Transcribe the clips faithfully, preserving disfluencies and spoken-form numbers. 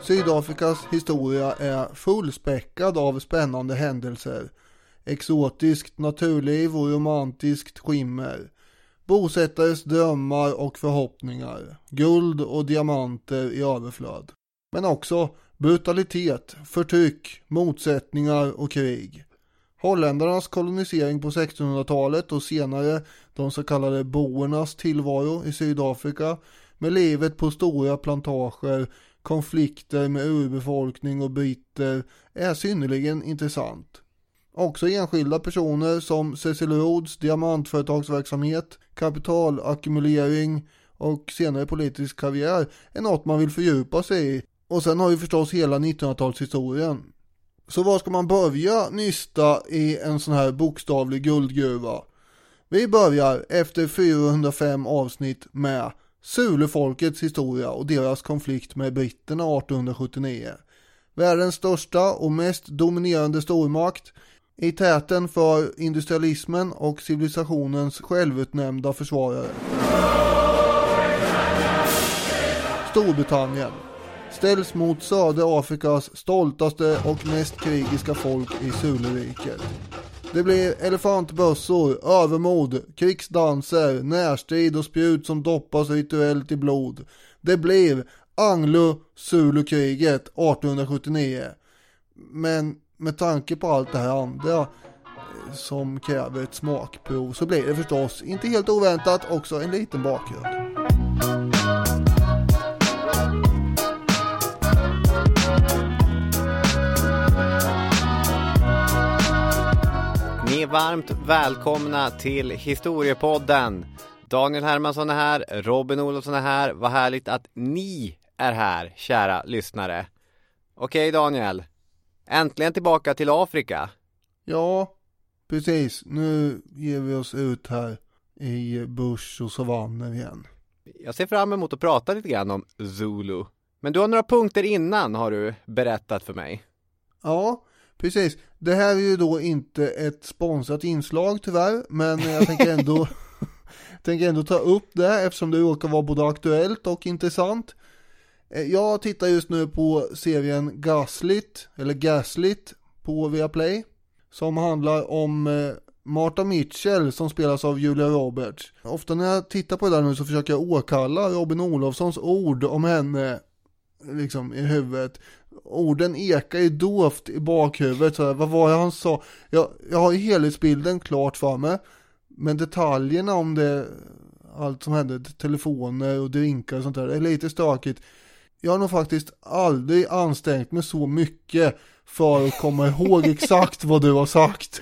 Sydafrikas historia är fullspäckad av spännande händelser, exotiskt naturliv och romantiskt skimmer, bosättares drömmar och förhoppningar, guld och diamanter i överflöd. Men också brutalitet, förtryck, motsättningar och krig. Holländarnas kolonisering på sextonhundratalet och senare de så kallade boernas tillvaro i Sydafrika med livet på stora plantager, konflikter med urbefolkning och britter är synnerligen intressant. Också enskilda personer som Cecil Rhodes diamantföretagsverksamhet, kapitalackumulering och senare politisk karriär är något man vill fördjupa sig i. Och sen har vi förstås hela nittonhundratalshistorien. Så var ska man börja nysta i en sån här bokstavlig guldgruva? Vi börjar efter fyrahundrafem avsnitt med Zulufolkets historia och deras konflikt med britterna artonhundrasjuttionio. Världens största och mest dominerande stormakt i täten för industrialismen och civilisationens självutnämnda försvarare. Storbritannien ställs mot södra Afrikas stoltaste och mest krigiska folk i Zuluriket. Det blir elefantbössor, övermod, krigsdanser, närstrid och spjut som doppas rituellt i blod. Det blir Anglo-Zulu-kriget artonhundrasjuttionio. Men med tanke på allt det här andra som kräver ett smakprov så blir det förstås inte helt oväntat också en liten bakgrund. Ni är varmt välkomna till Historiepodden. Daniel Hermansson är här, Robin Olofsson är här. Vad härligt att ni är här, kära lyssnare. Okej Daniel, äntligen tillbaka till Afrika. Ja, precis. Nu ger vi oss ut här i bush och savanner igen. Jag ser fram emot att prata lite grann om Zulu. Men du har några punkter innan har du berättat för mig. Ja, precis. Det här är ju då inte ett sponsrat inslag tyvärr, men jag tänker ändå, tänker ändå ta upp det eftersom det råkar vara både aktuellt och intressant. Jag tittar just nu på serien Gaslit, eller Gaslit på Viaplay, som handlar om Martha Mitchell som spelas av Julia Roberts. Ofta när jag tittar på det där nu så försöker jag åkalla Robin Olofssons ord om henne liksom i huvudet. Orden ekar ju dovt i bakhuvudet. Så här, vad var det han sa? Jag, jag har ju helhetsbilden klart för mig. Men detaljerna om det, allt som hände, telefoner och drinkar och sånt där, är lite stökigt. Jag har nog faktiskt aldrig ansträngt mig så mycket för att komma ihåg exakt vad du har sagt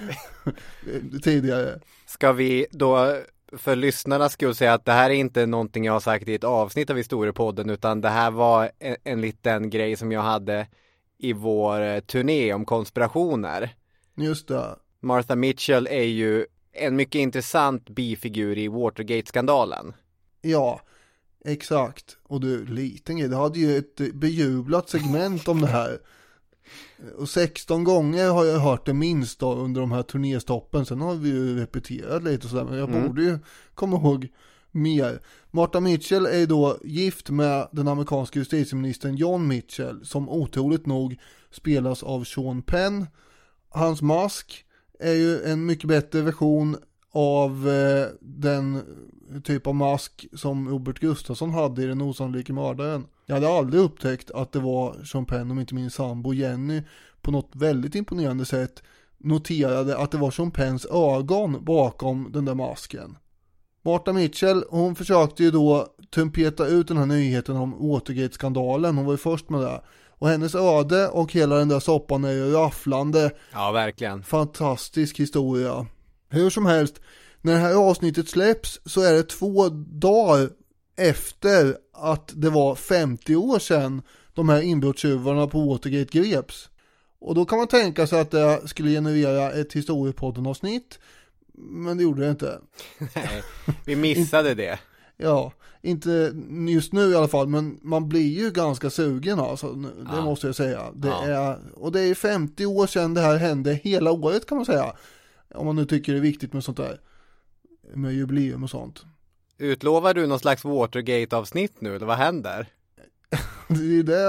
tidigare. Ska vi då för lyssnarna skulle säga att det här är inte någonting jag har sagt i ett avsnitt av Historiepodden, utan det här var en, en liten grej som jag hade i vår turné om konspirationer. Just det. Martha Mitchell är ju en mycket intressant bifigur i Watergate-skandalen. Ja, exakt. Och du, liten grej, det hade ju ett bejublat segment om det här. Och sexton gånger har jag hört det minst då under de här turnéstoppen. Sen har vi ju repeterat lite och sådär, men jag mm. borde ju komma ihåg mer. Martha Mitchell är då gift med den amerikanska justitieministern John Mitchell, som otroligt nog spelas av Sean Penn. Hans mask är ju en mycket bättre version av eh, den typ av mask som Robert Gustafsson hade i Den osannolika mördaren. Jag hade aldrig upptäckt att det var Sean Penn, om inte min sambo Jenny på något väldigt imponerande sätt noterade att det var Sean Penns ögon bakom den där masken. Martha Mitchell, hon försökte ju då trumpeta ut den här nyheten om Watergate-skandalen. Hon var ju först med det. Och hennes öde och hela den där soppan är ju rafflande. Ja, verkligen. Fantastisk historia. Hur som helst, när det här avsnittet släpps så är det två dagar efter att det var femtio år sedan de här inbrottstjuvarna på Watergate greps. Och då kan man tänka sig att det skulle generera ett historiepodden-avsnitt, men det gjorde det inte. Nej, vi missade det. Ja, inte just nu i alla fall, men man blir ju ganska sugen alltså, det ja. måste jag säga. Det ja. är, och det är femtio år sedan det här hände hela året kan man säga. Om man nu tycker det är viktigt med sånt där, med jubileum och sånt. Utlovar du någon slags Watergate-avsnitt nu, eller vad händer? Det är det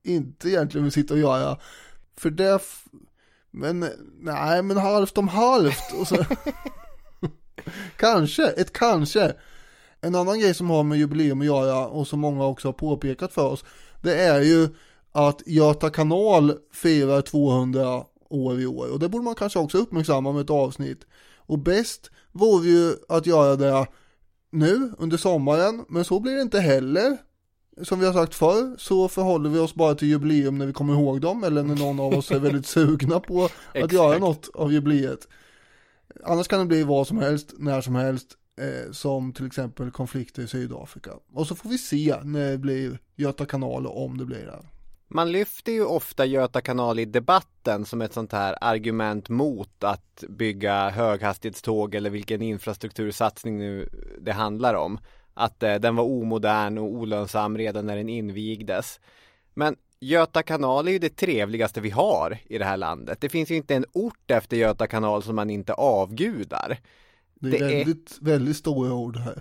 inte egentligen vill sitta och göra. För det, f- men nej, men halvt om halvt. Och så, kanske, ett kanske. En annan grej som har med jubileum att göra och som många också har påpekat för oss, det är ju att Göta kanal firar tvåhundra år i år. Och det borde man kanske också uppmärksamma med ett avsnitt. Och bäst vore ju att göra det nu under sommaren, men så blir det inte heller. Som vi har sagt förr, så förhåller vi oss bara till jubileum när vi kommer ihåg dem, eller när någon av oss är väldigt sugna på att göra något av jubileet. Annars kan det bli vad som helst, när som helst, eh, som till exempel konflikter i Sydafrika. Och så får vi se när det blir Göta kanal, om det blir det. Man lyfter ju ofta Göta kanal i debatten som ett sånt här argument mot att bygga höghastighetståg eller vilken infrastruktursatsning nu det handlar om. Att eh, den var omodern och olönsam redan när den invigdes. Men Göta kanal är ju det trevligaste vi har i det här landet. Det finns ju inte en ort efter Göta kanal som man inte avgudar. Det är det väldigt, är... väldigt stora ord här.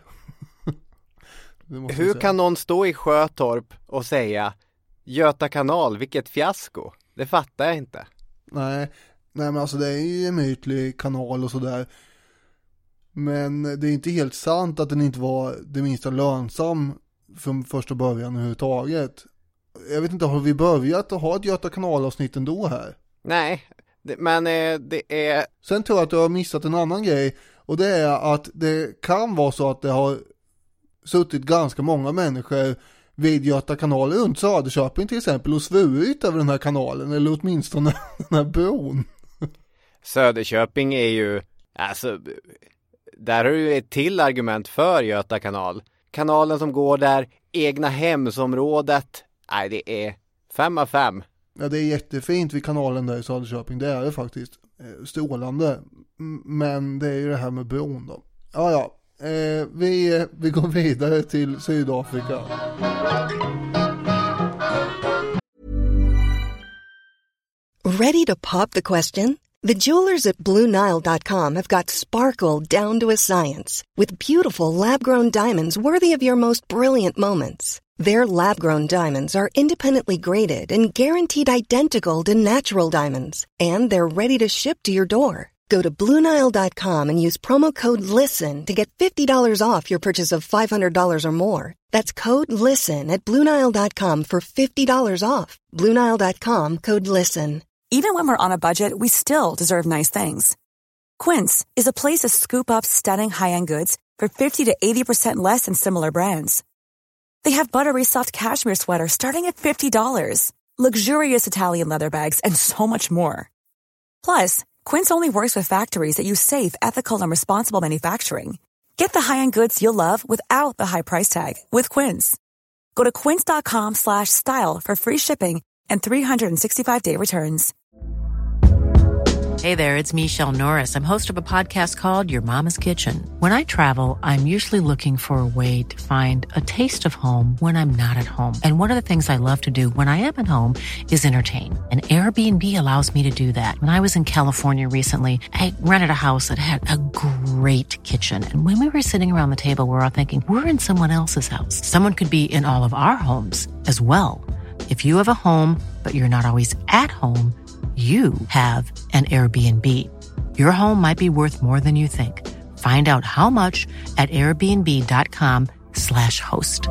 Hur kan någon stå i Sjötorp och säga Göta kanal, vilket fiasko? Det fattar jag inte. Nej, nej men alltså det är ju en mytlig kanal och sådär. Men det är inte helt sant att den inte var det minsta lönsam från första början överhuvudtaget. Jag vet inte, har vi börjat att ha ett Göta kanalavsnitt ändå här? Nej, det, men eh, det är... Sen tror jag att du har missat en annan grej. Och det är att det kan vara så att det har suttit ganska många människor vid Göta kanal runt Söderköping till exempel och svurit över den här kanalen, eller åtminstone den här bron. Söderköping är ju, alltså, där har du ett till argument för Göta kanal. Kanalen som går där, egna hemsområdet, nej det är fem av fem. Ja, det är jättefint vid kanalen där i Söderköping, det är det faktiskt. Strålande. Men det är ju det här med bron då. Ja, ja. Eh, vi, vi går vidare till Sydafrika. Ready to pop the question? The jewelers at Blue Nile dot com have got sparkle down to a science with beautiful lab-grown diamonds worthy of your most brilliant moments. Their lab-grown diamonds are independently graded and guaranteed identical to natural diamonds, and they're ready to ship to your door. Go to Blue Nile dot com and use promo code LISTEN to get fifty dollars off your purchase of five hundred dollars or more. That's code LISTEN at Blue Nile dot com for fifty dollars off. Blue Nile dot com, code LISTEN. Even when we're on a budget, we still deserve nice things. Quince is a place to scoop up stunning high-end goods for fifty to eighty percent less than similar brands. They have buttery soft cashmere sweaters starting at fifty dollars, luxurious Italian leather bags, and so much more. Plus, Quince only works with factories that use safe, ethical, and responsible manufacturing. Get the high-end goods you'll love without the high price tag with Quince. Go to quince dot com slash style for free shipping and three sixty-five day returns. Hey there, it's Michelle Norris. I'm host of a podcast called Your Mama's Kitchen. When I travel, I'm usually looking for a way to find a taste of home when I'm not at home. And one of the things I love to do when I am at home is entertain. And Airbnb allows me to do that. When I was in California recently, I rented a house that had a great kitchen. And when we were sitting around the table, we were all thinking, we're in someone else's house. Someone could be in all of our homes as well. If you have a home, but you're not always at home, you have an Airbnb. Your home might be worth more than you think. Find out how much at airbnb dot com slash host.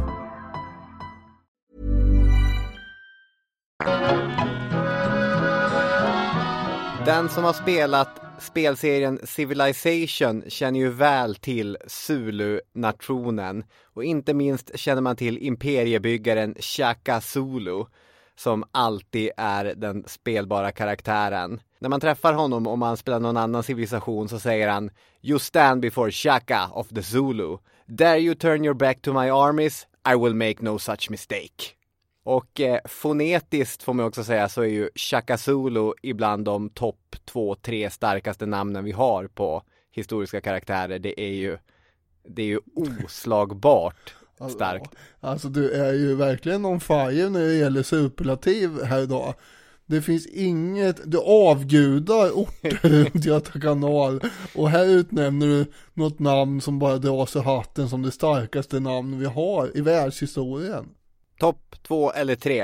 Den som har spelat spelserien Civilization känner ju väl till Zulu-nationen. Och inte minst känner man till imperiebyggaren Shaka Zulu, som alltid är den spelbara karaktären. När man träffar honom och man spelar någon annan civilisation så säger han You stand before Shaka of the Zulu. Dare you turn your back to my armies? I will make no such mistake. Och eh, fonetiskt får man också säga så är ju Shaka Zulu ibland de topp två, tre starkaste namnen vi har på historiska karaktärer. Det är ju, det är ju oslagbart starkt. Alltså du är ju verkligen on fire när det gäller superlativ här idag. Det finns inget, du avgudar orter runt Göta kanal och här utnämner du något namn som bara dras i hatten som det starkaste namn vi har i världshistorien. Topp två eller tre.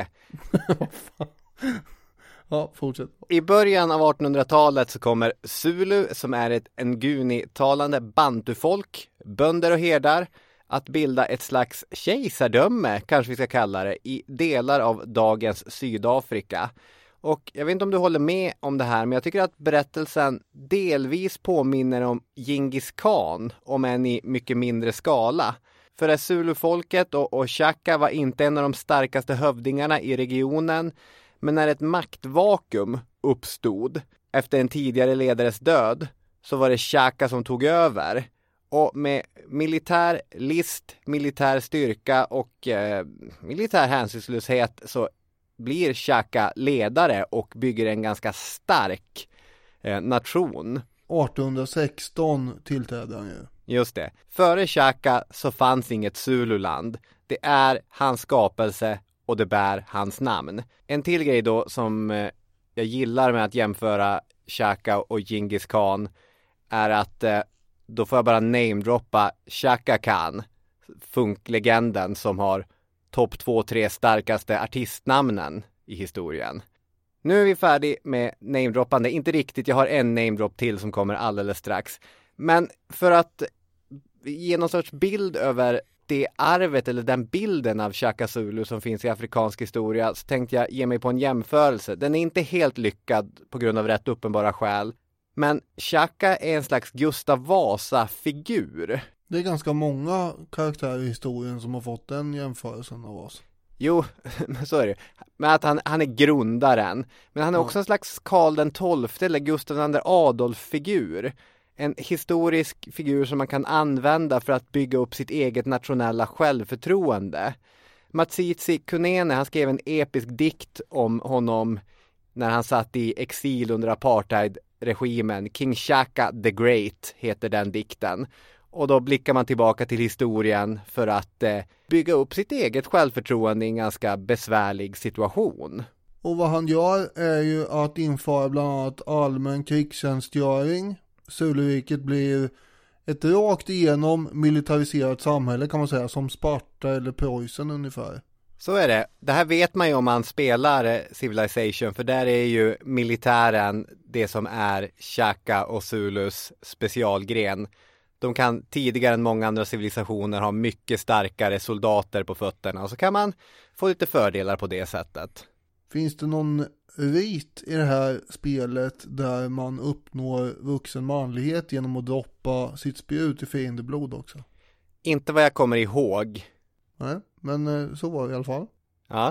Ja, fortsätt. I början av artonhundratalet så kommer Zulu, som är ett nguni-talande bantufolk, bönder och herdar, att bilda ett slags kejsardöme, kanske vi ska kalla det, i delar av dagens Sydafrika. Och jag vet inte om du håller med om det här, men jag tycker att berättelsen delvis påminner om Genghis Khan, om än i mycket mindre skala. För det Zulu-folket och, och Shaka var inte en av de starkaste hövdingarna i regionen, men när ett maktvakuum uppstod efter en tidigare ledares död så var det Shaka som tog över. Och med militär list, militär styrka och eh, militär hänsynslöshet så blir Shaka ledare och bygger en ganska stark eh, nation. artonhundrasexton tillträdde han ju. Just det. Före Shaka så fanns inget Zululand. Det är hans skapelse och det bär hans namn. En till grej då som eh, jag gillar med att jämföra Shaka och Genghis Khan är att eh, då får jag bara namedroppa Chaka Khan, funklegenden som har topp två, tre starkaste artistnamnen i historien. Nu är vi färdig med namedroppande. Inte riktigt, jag har en namedrop till som kommer alldeles strax. Men för att ge någon sorts bild över det arvet eller den bilden av Shaka Zulu som finns i afrikansk historia så tänkte jag ge mig på en jämförelse. Den är inte helt lyckad på grund av rätt uppenbara skäl. Men Shaka är en slags Gustav Vasa-figur. Det är ganska många karaktärer i historien som har fått den jämförelsen av oss. Jo, så är det. Men att han, han är grundaren. Men han är Ja. också en slags Karl den tolfte eller Gustav den Adolf-figur. En historisk figur som man kan använda för att bygga upp sitt eget nationella självförtroende. Matsitsi Kunene, han skrev en episk dikt om honom när han satt i exil under apartheid-regimen. King Shaka the Great heter den dikten. Och då blickar man tillbaka till historien för att eh, bygga upp sitt eget självförtroende i en ganska besvärlig situation. Och vad han gör är ju att införa bland annat allmän krigstjänstgöring. Zuluriket blir ett rakt igenom militariserat samhälle kan man säga, som Sparta eller Preussen ungefär. Så är det. Det här vet man ju om man spelar Civilization, för där är ju militären det som är Shaka och Zulus specialgren. De kan tidigare än många andra civilisationer ha mycket starkare soldater på fötterna och så kan man få lite fördelar på det sättet. Finns det någon rit i det här spelet där man uppnår vuxen manlighet genom att droppa sitt spjut i fiendeblod också? Inte vad jag kommer ihåg. Nej, men eh, så var det i alla fall. Ja.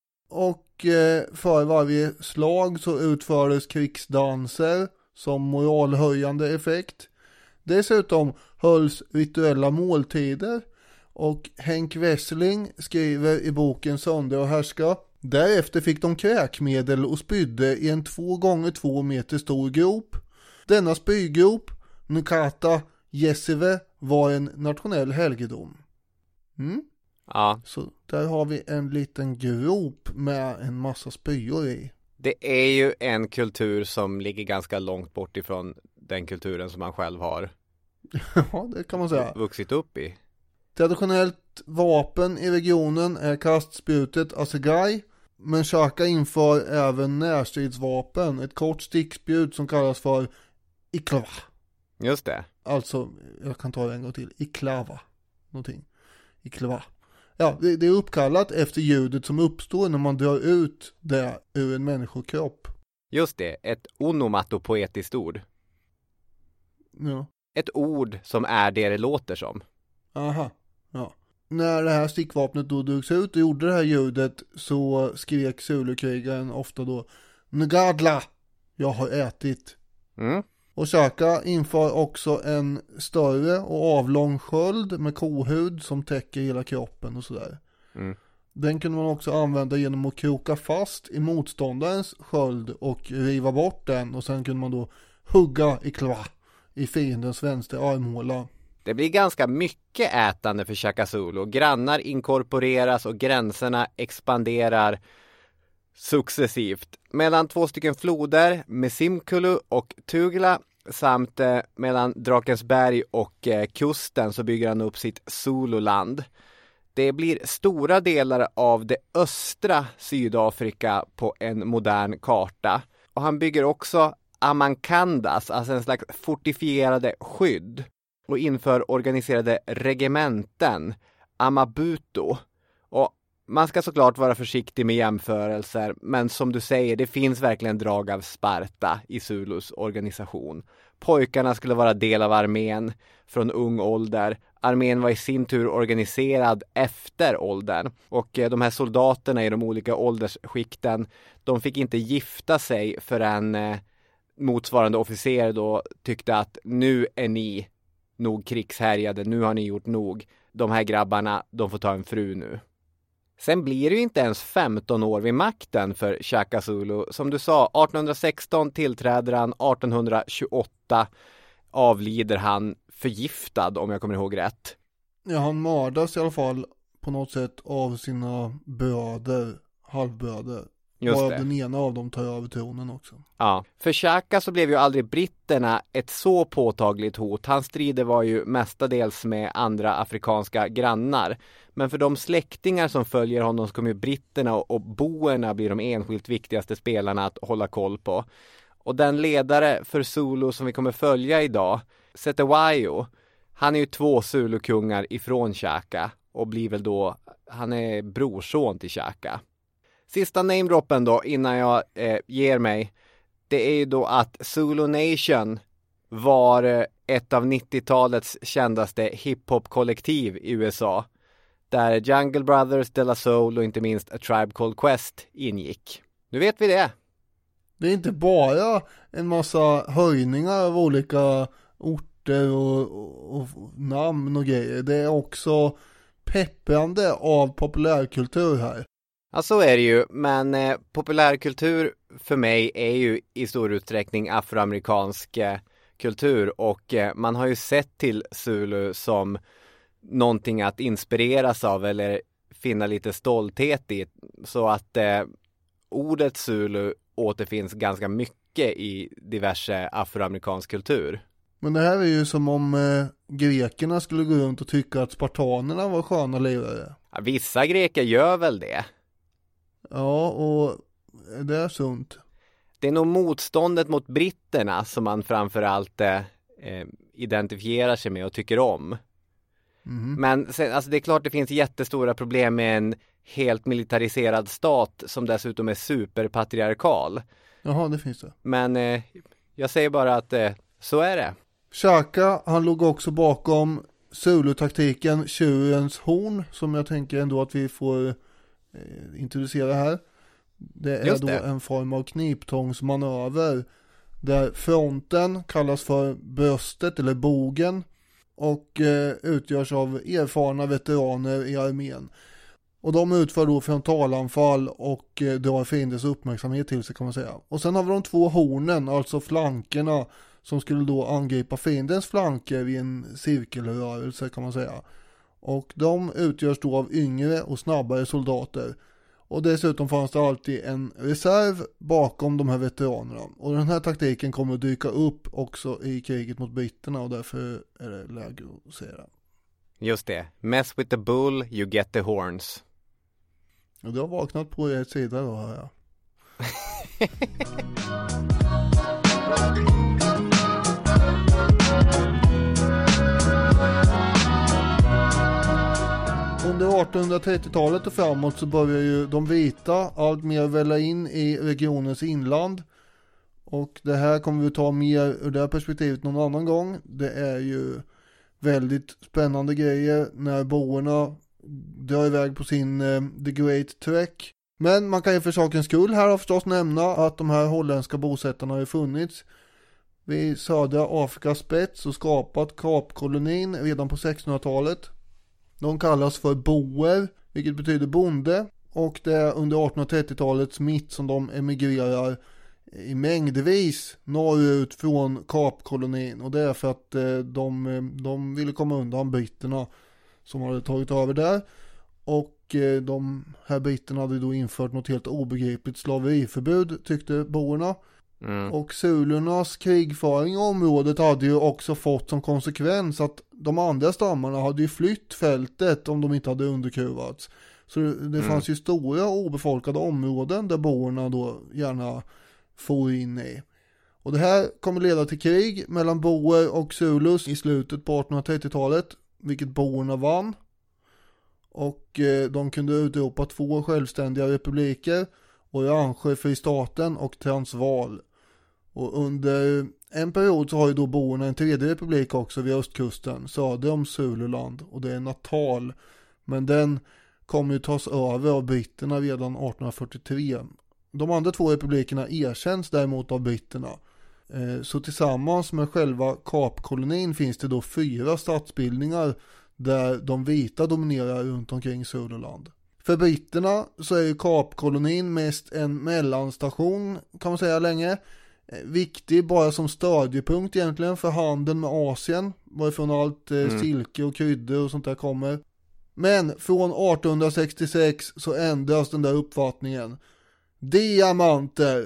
Och eh, för varje slag så utfördes krigsdanser som moralhöjande effekt. Dessutom hölls rituella måltider och Henk Wessling skriver i boken Sönder och härska: därefter fick de kräkmedel och spydde i en två gånger två meter stor grop. Denna spygrop, Nukata Jesive, var en nationell helgedom. Mm? Ja. Så där har vi en liten grop med en massa spyor i. Det är ju en kultur som ligger ganska långt bort ifrån den kulturen som man själv har Ja, det kan man säga. vuxit upp i. Traditionellt vapen i regionen är kastspjutet assegai, men Shaka inför även närstridsvapen, ett kort stickspjut som kallas för iklava. Just det. Alltså, jag kan ta det en gång till, iklava, någonting, iklava. Ja, det, det är uppkallat efter ljudet som uppstår när man drar ut det ur en människokropp. Just det, ett onomatopoetiskt ord. Ja. Ett ord som är det det låter som. Aha, ja. När det här stickvapnet då drogs ut och gjorde det här ljudet så skrek Zulu-krigaren ofta då Ngadla, jag har ätit. Mm. Och Shaka inför också en större och avlång sköld med kohud som täcker hela kroppen och sådär. Mm. Den kunde man också använda genom att kroka fast i motståndarens sköld och riva bort den, och sen kunde man då hugga i kla i fiendens vänstra armhåla. Det blir ganska mycket ätande för Shaka Zulu. Grannar inkorporeras och gränserna expanderar successivt. Mellan två stycken floder, Mesiмкulu och Tugla, samt eh, mellan Drakensberg och eh, kusten så bygger han upp sitt Zululand. Det blir stora delar av det östra Sydafrika på en modern karta. Och han bygger också amankandas, alltså en slags fortifierade skydd. Och inför organiserade regementen, amabuto. Och man ska såklart vara försiktig med jämförelser, men som du säger, det finns verkligen drag av Sparta i Zulus organisation. Pojkarna skulle vara del av armén från ung ålder. Armén var i sin tur organiserad efter åldern. Och de här soldaterna i de olika åldersskikten, de fick inte gifta sig förrän eh, motsvarande officer då tyckte att nu är ni nog krigshärjade, nu har ni gjort nog. De här grabbarna, de får ta en fru nu. Sen blir det ju inte ens femton år vid makten för Shaka Zulu. Som du sa, arton sexton tillträder han, arton tjugoåtta avlider han förgiftad, om jag kommer ihåg rätt. Ja, han mördas i alla fall på något sätt av sina bröder, halvbröder. Just Bara det. den ena av dem tar över tronen också. Ja, för Shaka så blev ju aldrig britterna ett så påtagligt hot. Hans strider var ju mestadels med andra afrikanska grannar. Men för de släktingar som följer honom så kommer ju britterna och boerna bli de enskilt viktigaste spelarna att hålla koll på. Och den ledare för Zulu som vi kommer följa idag, Cetewayo, han är ju två Zulu-kungar ifrån Shaka och blir väl då, han är brorson till Shaka. Sista namedroppen då innan jag eh, ger mig, det är ju då att Zulu Nation var eh, ett av nittiotalets kändaste hiphop-kollektiv i U S A. Där Jungle Brothers, De La Soul och inte minst A Tribe Called Quest ingick. Nu vet vi det. Det är inte bara en massa höjningar av olika orter och, och, och namn och grejer. Det är också pepprande av populärkultur här. Ja, så är det ju, men eh, populärkultur för mig är ju i stor utsträckning afroamerikansk eh, kultur och eh, man har ju sett till Zulu som någonting att inspireras av eller finna lite stolthet i, så att eh, ordet Zulu återfinns ganska mycket i diverse afroamerikansk kultur. Men det här är ju som om eh, grekerna skulle gå runt och tycka att spartanerna var sköna lirare. Ja, vissa greker gör väl det. Ja, och det är sunt. Det är nog motståndet mot britterna som man framförallt eh, identifierar sig med och tycker om. Mm. Men sen, alltså det är klart det finns jättestora problem med en helt militariserad stat som dessutom är superpatriarkal. Jaha, det finns det. Men eh, jag säger bara att eh, så är det. Shaka, han låg också bakom Zulu-taktiken tjurens horn, som jag tänker ändå att vi får eh, introducera här. Det är då en form av kniptångsmanöver där fronten kallas för bröstet eller bogen och eh, utgörs av erfarna veteraner i armén. Och de utför då frontalanfall och eh, drar fiendens uppmärksamhet till sig, kan man säga. Och sen har vi de två hornen, alltså flankerna, som skulle då angripa fiendens flanker i en cirkelrörelse, kan man säga. Och de utgörs då av yngre och snabbare soldater. Och dessutom fanns det alltid en reserv bakom de här veteranerna. Och den här taktiken kommer att dyka upp också i kriget mot britterna, och därför är det läge att säga det. Just det. Mess with the bull, you get the horns. Och du har vaknat på er sida då, här ja. Under artonhundratrettiotalet och framåt så börjar ju de vita allt mer välla in i regionens inland. Och det här kommer vi ta mer ur det här perspektivet någon annan gång. Det är ju väldigt spännande grejer när boerna drar iväg på sin eh, The Great Trek. Men man kan ju för sakens skull här förstås nämna att de här holländska bosättarna har ju funnits vid södra Afrikas spets och skapat Kapkolonin redan på sextonhundratalet. De kallas för boer, vilket betyder bonde, och det är under artonhundratrettiotalets mitt som de emigrerar i mängdvis norrut från Kapkolonin, och det är för att de, de ville komma undan britterna som hade tagit över där, och de här britterna hade då infört något helt obegripligt slaveriförbud, tyckte boerna. Mm. Och zulurnas krigföring i området hade ju också fått som konsekvens att de andra stammarna hade ju flytt fältet om de inte hade underkuvats. Så det fanns mm. ju stora obefolkade områden där boerna då gärna for in i. Och det här kommer leda till krig mellan boer och zulus i slutet på artonhundratrettiotalet, vilket boerna vann. Och eh, de kunde utropa två självständiga republiker, Orange fristaten och Transvaal. Och under en period så har ju då boerna en tredje republik också vid östkusten, söder om Zululand, och det är Natal. Men den kommer ju tas över av britterna redan artonhundrafyrtiotre. De andra två republikerna erkänns däremot av britterna. Så tillsammans med själva Kapkolonin finns det då fyra statsbildningar där de vita dominerar runt omkring Zululand. För britterna så är ju Kapkolonin mest en mellanstation, kan man säga, länge. Viktig bara som stödjepunkt egentligen för handeln med Asien, varifrån allt mm. silke och kryddor och sånt där kommer. Men från artonhundrasextiosex så ändras den där uppfattningen. Diamanter!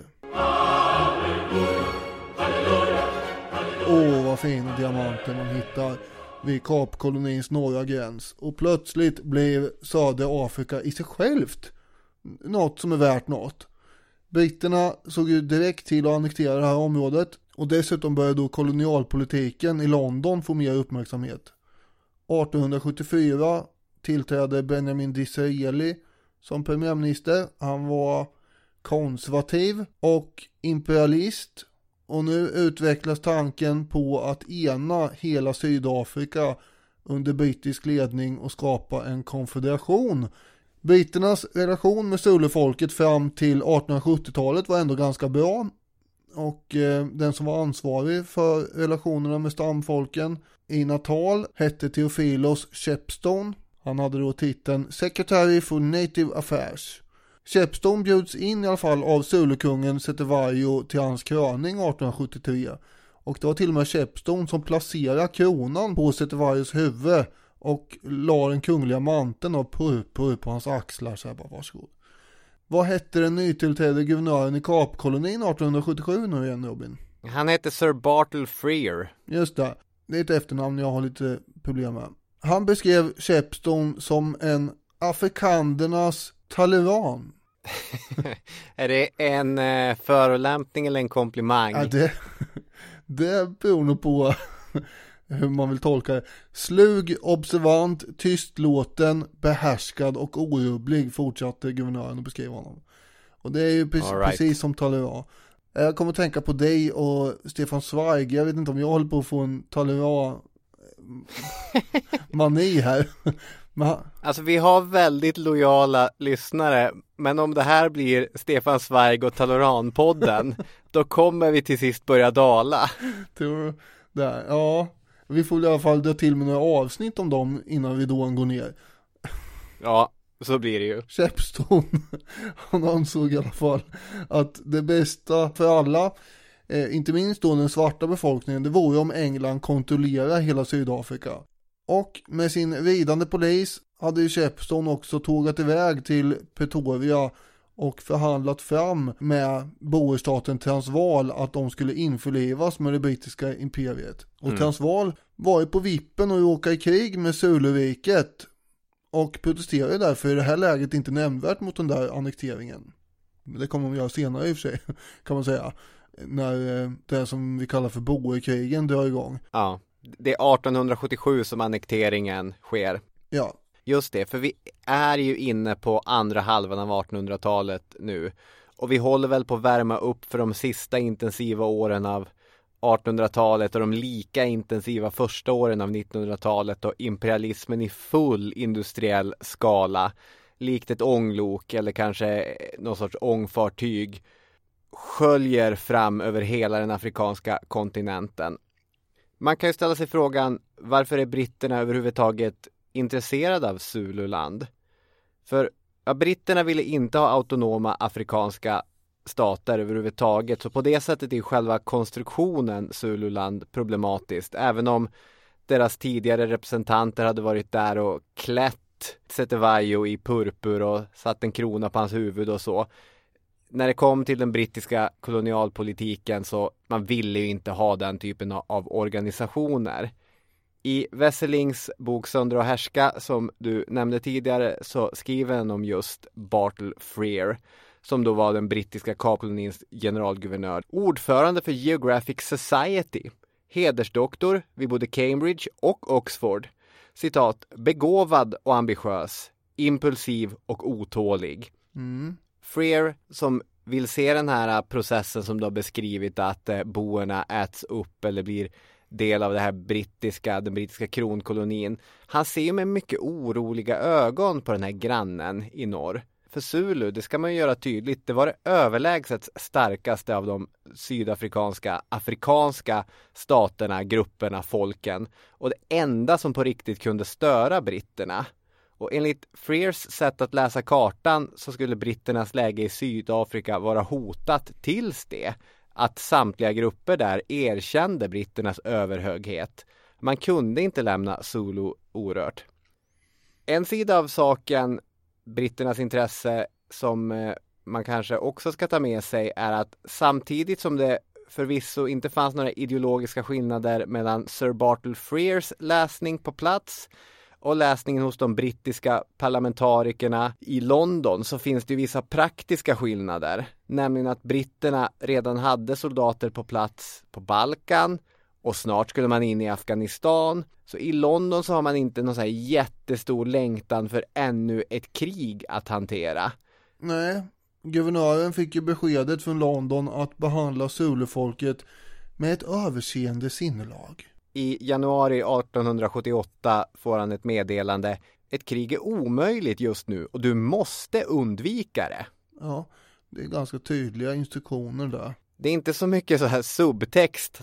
Åh, oh, vad fina diamanter man hittar vid Kapkolonins norra gräns. Och plötsligt blev södra Afrika i sig självt något som är värt något. Britterna såg ju direkt till att annektera det här området, och dessutom började då kolonialpolitiken i London få mer uppmärksamhet. artonhundrasjuttiofyra tillträdde Benjamin Disraeli som premiärminister. Han var konservativ och imperialist, och nu utvecklas tanken på att ena hela Sydafrika under brittisk ledning och skapa en konfederation. Britternas relation med Zulufolket fram till artonhundrasjuttiotalet var ändå ganska bra, och eh, den som var ansvarig för relationerna med stamfolken i Natal hette Theophilus Shepstone. Han hade då titeln Secretary for Native Affairs. Shepstone bjuds in i alla fall av Zulukungen Setevayo till hans kröning artonhundrasjuttiotre, och det var till och med Shepstone som placerade kronan på Setevayos huvud och la den kungliga manteln av purpur på hans axlar. Så här, bara varsågod. Vad hette den nytillträdde guvernören i Kapkolonin artonhundrasjuttiosju nu igen, Robin? Han hette Sir Bartle Frere. Just det, det är ett efternamn jag har lite problem med. Han beskrev Shepstone som en afrikandernas Talleyrand. Är det en eh, förolämpning eller en komplimang? Ja, det, det beror nog på hur man vill tolka det. Slug, observant, tystlåten, behärskad och orubblig, fortsatte guvernören att beskriva honom. Och det är ju precis, right. precis som Talleyrand. Jag kommer att tänka på dig och Stefan Zweig. Jag vet inte om jag håller på att få en Talleyrand mani här. Men... Alltså vi har väldigt lojala lyssnare, men om det här blir Stefan Zweig och Talleyrand-podden då kommer vi till sist börja dala. Tror det. Ja, vi får i alla fall dra till med några avsnitt om dem innan vi då går ner. Ja, så blir det ju. Shepstone, han ansåg i alla fall att det bästa för alla, eh, inte minst då den svarta befolkningen, det vore om England kontrollerar hela Sydafrika. Och med sin ridande polis hade ju Shepstone också tågat iväg till Pretoria och förhandlat fram med boerstaten Transvaal att de skulle införlivas med det brittiska imperiet. Och mm. Transvaal var ju på vippen och åka i krig med Zuluriket och protesterade därför i det här läget inte nämnvärt mot den där annekteringen. Det kommer de göra senare i och för sig, kan man säga, när det som vi kallar för boerkrigen drar igång. Ja. Det är artonhundrasjuttiosju som annekteringen sker. Ja. Just det, för vi är ju inne på andra halvan av artonhundratalet nu. Och vi håller väl på att värma upp för de sista intensiva åren av artonhundratalet och de lika intensiva första åren av nittonhundratalet och imperialismen i full industriell skala. Likt ett ånglok eller kanske någon sorts ångfartyg sköljer fram över hela den afrikanska kontinenten. Man kan ju ställa sig frågan, varför är britterna överhuvudtaget intresserade av Zululand? För ja, britterna ville inte ha autonoma afrikanska stater överhuvudtaget, så på det sättet är själva konstruktionen Zululand problematiskt. Även om deras tidigare representanter hade varit där och klätt Setevayo i purpur och satt en krona på hans huvud och så. när det kom till den brittiska kolonialpolitiken så man ville ju inte ha den typen av organisationer. I Wesselings bok Söndra och härska som du nämnde tidigare så skriver han om just Bartle Frere som då var den brittiska kapkolonins generalguvernör. Ordförande för Geographic Society, hedersdoktor vid både Cambridge och Oxford. Citat, begåvad och ambitiös, impulsiv och otålig. Mm. Frere som vill se den här processen som du har beskrivit att eh, boerna äts upp eller blir del av det här brittiska, den brittiska kronkolonin. Han ser ju med mycket oroliga ögon på den här grannen i norr. För Zulu, det ska man ju göra tydligt, det var det överlägset starkaste av de sydafrikanska, afrikanska staterna, grupperna, folken. Och det enda som på riktigt kunde störa britterna. Och enligt Freres sätt att läsa kartan så skulle britternas läge i Sydafrika vara hotat tills det att samtliga grupper där erkände britternas överhöghet. Man kunde inte lämna Zulu orört. En sida av saken, britternas intresse som man kanske också ska ta med sig är att samtidigt som det förvisso inte fanns några ideologiska skillnader mellan Sir Bartle Freres läsning på plats och läsningen hos de brittiska parlamentarikerna i London så finns det ju vissa praktiska skillnader. Nämligen att britterna redan hade soldater på plats på Balkan och snart skulle man in i Afghanistan. Så i London så har man inte någon så här jättestor längtan för ännu ett krig att hantera. Nej, guvernören fick ju beskedet från London att behandla Zulufolket med ett överseende sinnelag. I januari arton sjuttioåtta får han ett meddelande. Ett krig är omöjligt just nu och du måste undvika det. Ja, det är ganska tydliga instruktioner där. Det är inte så mycket så här subtext.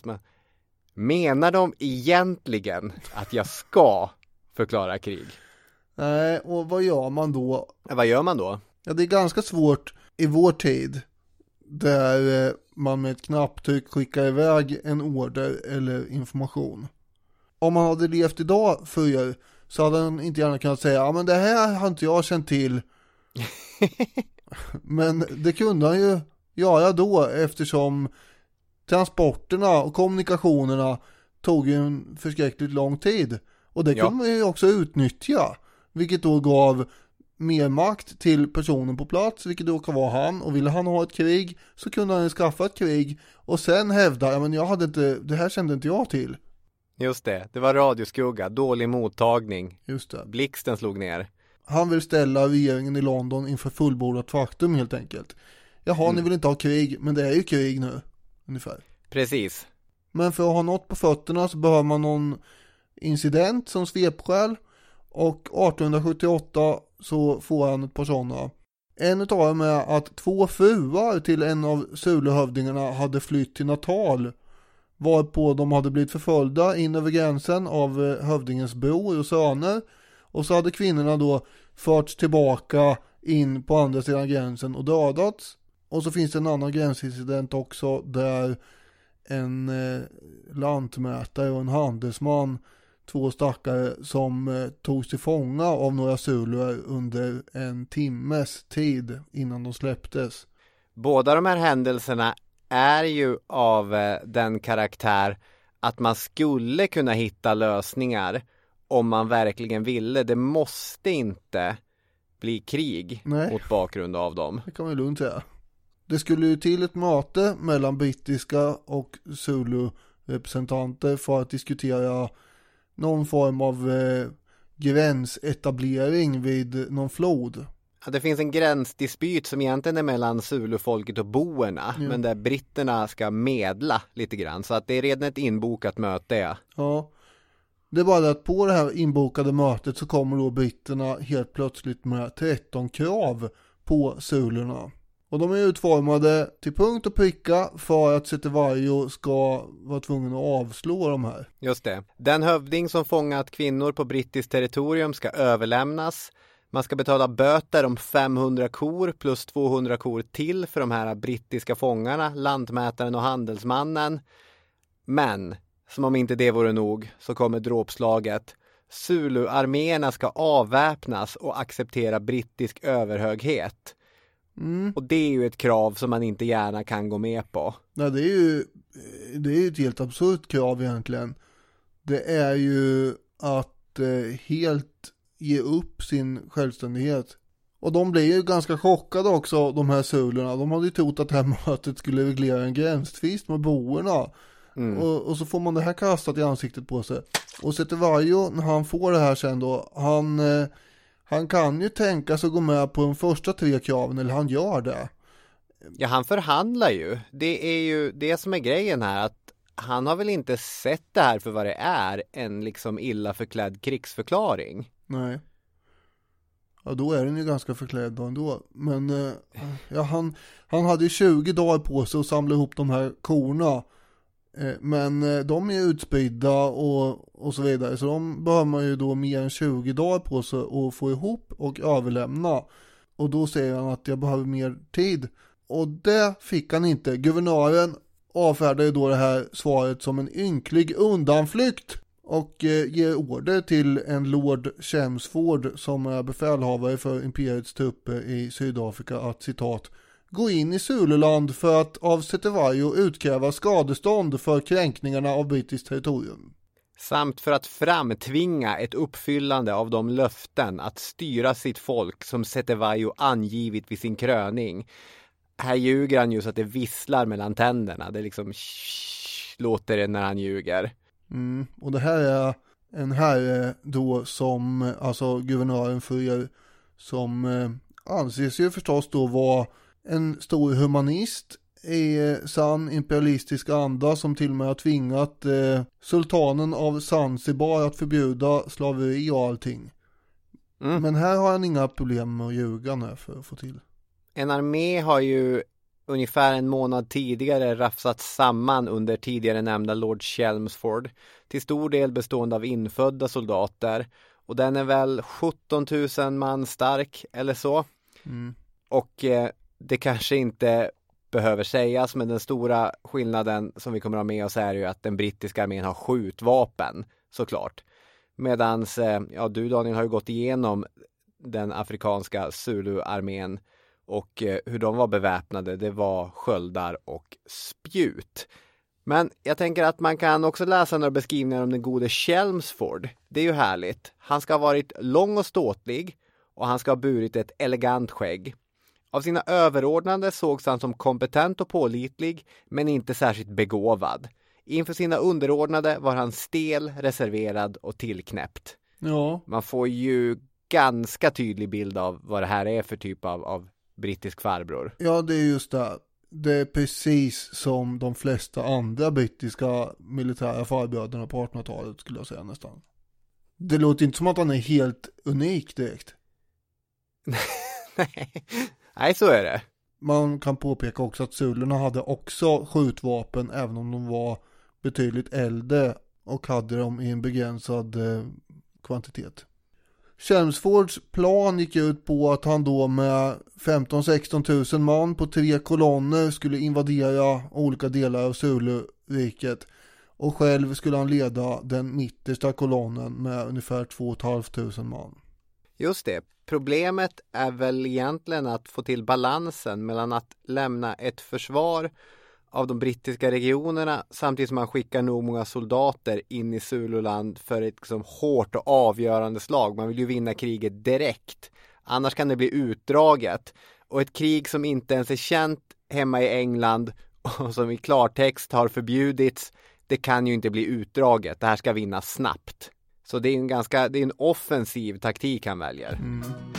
Menar de egentligen att jag ska förklara krig? Nej, och vad gör man då? Ja, vad gör man då? Ja, det är ganska svårt i vår tid. Där man med ett knapptryck skickar iväg en order eller information. Om man hade levt idag för så hade han inte gärna kunnat säga ja men det här har inte jag känt till. Men det kunde han ju göra då eftersom transporterna och kommunikationerna tog ju en förskräckligt lång tid. Och det ja. kunde man ju också utnyttja. Vilket då gav mer makt till personen på plats, vilket då kan vara han. Och ville han ha ett krig så kunde han skaffa ett krig och sen hävda, ja men jag hade inte, det här kände inte jag till. Just det, det var radioskugga, dålig mottagning. Just det. Blixten slog ner. Han vill ställa regeringen i London inför fullbordat faktum helt enkelt. Jaha, mm. ni vill inte ha krig, men det är ju krig nu, ungefär. Precis. Men för att ha något på fötterna så behöver man någon incident som svepskäl. Och arton sjuttioåtta så får han ett par sådana. En utav dem är att två fruar till en av Zuluhövdingarna hade flytt till Natal. Varpå de hade blivit förföljda in över gränsen av hövdingens bror och söner. Och så hade kvinnorna då förts tillbaka in på andra sidan gränsen och dödats. Och så finns det en annan gränsincident också där en eh, lantmätare och en handelsman, två stackare som eh, togs till fånga av några zuluer under en timmes tid innan de släpptes. Båda de här händelserna är ju av eh, den karaktär att man skulle kunna hitta lösningar om man verkligen ville. Det måste inte bli krig. Nej. Mot bakgrund av dem. Det kan man ju lugnt säga. Det skulle ju till ett möte mellan brittiska och Zulu-representanter för att diskutera någon form av eh, gränsetablering vid någon flod. Ja, det finns en gränsdispyt som egentligen är mellan Zulu-folket och boerna. Ja. Men där britterna ska medla lite grann. Så att det är redan ett inbokat möte. Ja. ja. Det är bara att på det här inbokade mötet så kommer då britterna helt plötsligt med tretton krav på Zulurna. Och de är utformade till punkt och pricka för att Setevayo ska vara tvungen att avslå de här. Just det. Den hövding som fångat kvinnor på brittiskt territorium ska överlämnas. Man ska betala böter om femhundra kor plus tvåhundra kor till för de här brittiska fångarna, lantmätaren och handelsmannen. Men, som om inte det vore nog, så kommer dråpslaget. Zulu-arméerna ska avväpnas och acceptera brittisk överhöghet. Mm. Och det är ju ett krav som man inte gärna kan gå med på. Nej, det är ju det är ju ett helt absurt krav egentligen. Det är ju att eh, helt ge upp sin självständighet. Och de blir ju ganska chockade också, de här sulorna. De hade ju trott att det här mötet skulle reglera en gränstvist med boerna. Mm. Och, och så får man det här kastat i ansiktet på sig. Och Cetewayo, när han får det här sen då, han, eh, han kan ju tänka sig att gå med på de första tre kraven, eller han gör det. Ja, han förhandlar ju. Det är ju det som är grejen här, att han har väl inte sett det här för vad det är, en liksom illa förklädd krigsförklaring. Nej. Ja, då är den ju ganska förklädd då ändå. Men eh, ja, han, han hade ju tjugo dagar på sig att samla ihop de här korna. Eh, men eh, de är utspridda och, och så vidare. Så de behöver man ju då mer än tjugo dagar på sig att få ihop och överlämna. Och då säger han att jag behöver mer tid. Och det fick han inte. Guvernören avfärdade då det här svaret som en ynklig undanflykt. Och eh, ger order till en Lord Chelmsford som är befälhavare för imperiets trupper i Sydafrika att citat gå in i Zululand för att av Cetewayo utkräva skadestånd för kränkningarna av brittiskt territorium. Samt för att framtvinga ett uppfyllande av de löften att styra sitt folk som Cetewayo angivit vid sin kröning. Här ljuger han ju så att det visslar mellan tänderna. Det liksom shh, låter det när han ljuger. Mm, och det här är en herre då som, alltså guvernören för er, som eh, anses ju förstås då vara en stor humanist i eh, sann imperialistisk anda, som till och med har tvingat eh, sultanen av Zanzibar att förbjuda slaveri och allting. Mm. Men här har han inga problem med att ljuga nu för att få till. En armé har ju ungefär en månad tidigare rafsats samman under tidigare nämnda Lord Chelmsford, till stor del bestående av infödda soldater, och den är väl sjutton tusen man stark eller så. Mm. Och eh, det kanske inte behöver sägas, men den stora skillnaden som vi kommer att ha med oss är ju att den brittiska armén har skjutvapen, såklart. Medans, eh, ja du Daniel har ju gått igenom den afrikanska Zulu-armén. Och eh, hur de var beväpnade, det var sköldar och spjut. Men jag tänker att man kan också läsa några beskrivningar om den gode Chelmsford. Det är ju härligt. Han ska ha varit lång och ståtlig och han ska ha burit ett elegant skägg. Av sina överordnade sågs han som kompetent och pålitlig, men inte särskilt begåvad. Inför sina underordnade var han stel, reserverad och tillknäppt. Ja. Man får ju ganska tydlig bild av vad det här är för typ av, av brittisk farbror. Ja, det är just det. Det är precis som de flesta andra brittiska militära farbröderna på artonhundratalet, skulle jag säga nästan. Det låter inte som att han är helt unik direkt. Nej, så är det. Man kan påpeka också att Zulurna hade också skjutvapen, även om de var betydligt äldre och hade dem i en begränsad eh, kvantitet. Chelmsfords plan gick ut på att han då med femton till sexton tusen man på tre kolonner skulle invadera olika delar av Zulu-riket, och själv skulle han leda den mittersta kolonnen med ungefär två tusen femhundra man. Just det. Problemet är väl egentligen att få till balansen mellan att lämna ett försvar av de brittiska regionerna samtidigt som man skickar nog många soldater in i Zululand för ett liksom hårt och avgörande slag. Man vill ju vinna kriget direkt. Annars kan det bli utdraget. Och ett krig som inte ens är känt hemma i England och som i klartext har förbjudits, det kan ju inte bli utdraget. Det här ska vinnas snabbt. Så det är en ganska det är en offensiv taktik han väljer. Mm.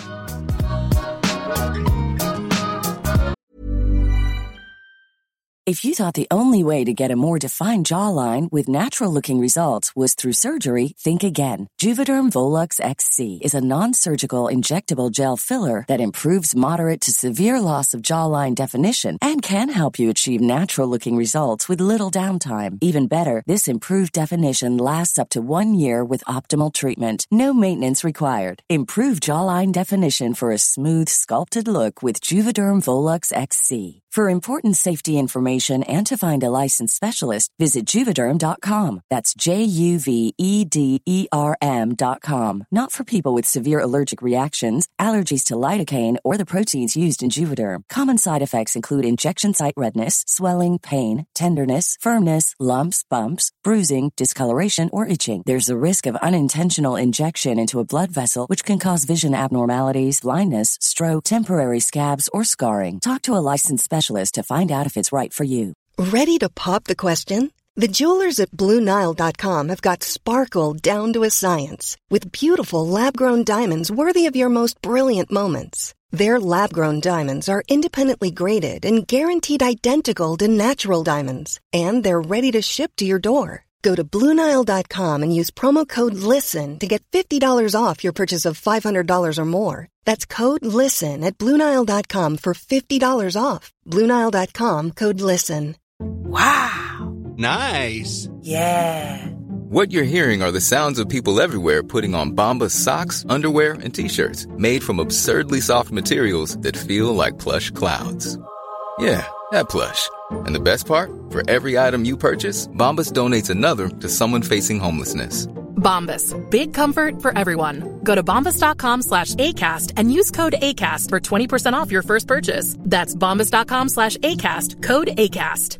If you thought the only way to get a more defined jawline with natural-looking results was through surgery, think again. Juvederm Volux X C is a non-surgical injectable gel filler that improves moderate to severe loss of jawline definition and can help you achieve natural-looking results with little downtime. Even better, this improved definition lasts up to one year with optimal treatment. No maintenance required. Improve jawline definition for a smooth, sculpted look with Juvederm Volux X C. For important safety information information and to find a licensed specialist, visit Juvederm dot com. That's J U V E D E R M dot com. Not for people with severe allergic reactions, allergies to lidocaine, or the proteins used in Juvederm. Common side effects include injection site redness, swelling, pain, tenderness, firmness, lumps, bumps, bruising, discoloration, or itching. There's a risk of unintentional injection into a blood vessel, which can cause vision abnormalities, blindness, stroke, temporary scabs, or scarring. Talk to a licensed specialist to find out if it's right for you. Ready to pop the question? The jewelers at Blue Nile dot com have got sparkle down to a science with beautiful lab-grown diamonds worthy of your most brilliant moments. Their lab-grown diamonds are independently graded and guaranteed identical to natural diamonds, and they're ready to ship to your door. Go to Blue Nile dot com and use promo code LISTEN to get fifty dollars off your purchase of five hundred dollars or more. That's code LISTEN at Blue Nile dot com for fifty dollars off. Blue Nile dot com, code LISTEN. Wow! Nice! Yeah! What you're hearing are the sounds of people everywhere putting on Bombas socks, underwear, and T-shirts made from absurdly soft materials that feel like plush clouds. Yeah, that plush. And the best part? For every item you purchase, Bombas donates another to someone facing homelessness. Bombas. Big comfort for everyone. Go to bombas dot com slash ACAST and use code ACAST for twenty percent off your first purchase. That's bombas dot com slash ACAST. Code ACAST.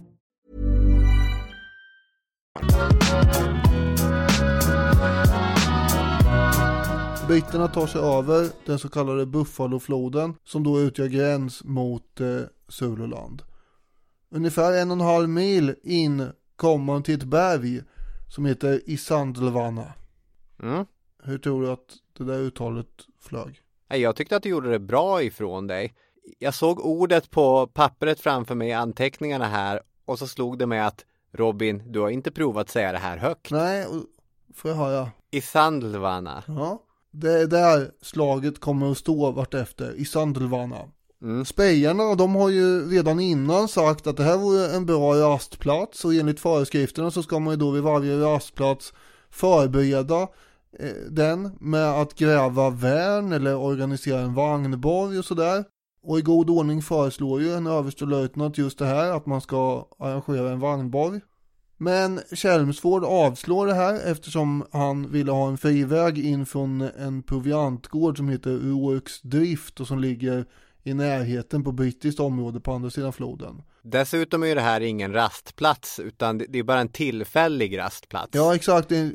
Britterna tar sig över den så kallade Buffalofloden som då utgör gräns mot eh, Zululand. Ungefär en och en halv mil in kommer man till ett berg som heter Isandlwana. Mm. Hur tror du att det där uttalet flög? Jag tyckte att du gjorde det bra ifrån dig. Jag såg ordet på pappret framför mig i anteckningarna här och så slog det mig att Robin, du har inte provat säga det här högt. Nej, får jag höra. Isandlwana. Ja, det är där slaget kommer att stå vart efter, Isandlwana. Mm. Spejarna, de har ju redan innan sagt att det här vore en bra rastplats och enligt föreskrifterna så ska man ju då vid varje rastplats förbereda eh, den med att gräva värn eller organisera en vagnborg och sådär. Och i god ordning föreslår ju en överstelöjtnant just det här, att man ska arrangera en vagnborg. Men Chelmsford avslår det här eftersom han ville ha en friväg in från en proviantgård som heter Rourke's Drift och som ligger i närheten på brittiskt område på andra sidan floden. Dessutom är ju det här ingen rastplats utan det är bara en tillfällig rastplats. Ja, exakt. Det är,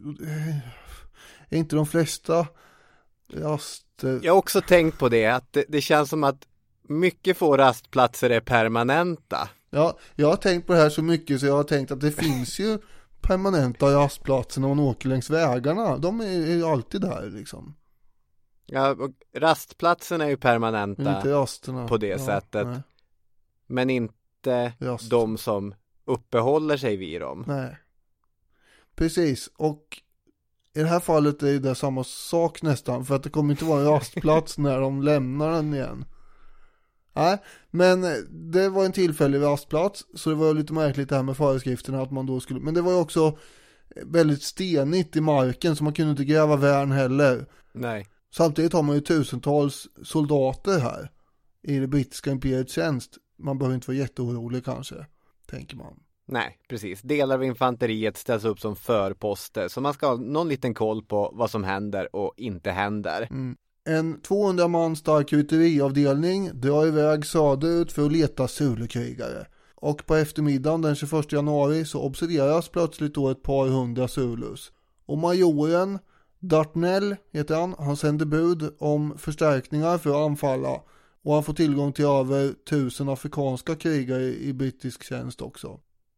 är inte de flesta raster... Jag har också tänkt på det, att det, det känns som att mycket få rastplatser är permanenta. Ja, jag har tänkt på det här så mycket så jag har tänkt att det finns ju permanenta rastplatser när man åker längs vägarna. De är ju alltid där liksom. Ja, och rastplatserna är ju permanenta Men inte rasterna. på det ja, sättet. Nej. Men inte Rast. de som uppehåller sig vid dem. Nej. Precis, och i det här fallet är det samma sak nästan, för att det kommer inte vara en rastplats när de lämnar den igen. Nej, men det var en tillfällig rastplats, så det var lite märkligt det här med föreskrifterna att man då skulle, men det var ju också väldigt stenigt i marken så man kunde inte gräva värn heller. Nej. Samtidigt har man ju tusentals soldater här i det brittiska imperiets tjänst. Man behöver inte vara jätteorolig kanske, tänker man. Nej, precis. Delar av infanteriet ställs upp som förposter så man ska ha någon liten koll på vad som händer och inte händer. Mm. En tvåhundra man stark rytteriavdelning drar iväg söderut för att leta Zulukrigare. Och på eftermiddagen den tjugoförsta januari så observeras plötsligt då ett par hundra Zulus. Och majoren Dartnell heter han, han sänder bud om förstärkningar för att anfalla. Och han får tillgång till över tusen afrikanska krigare i brittisk tjänst också.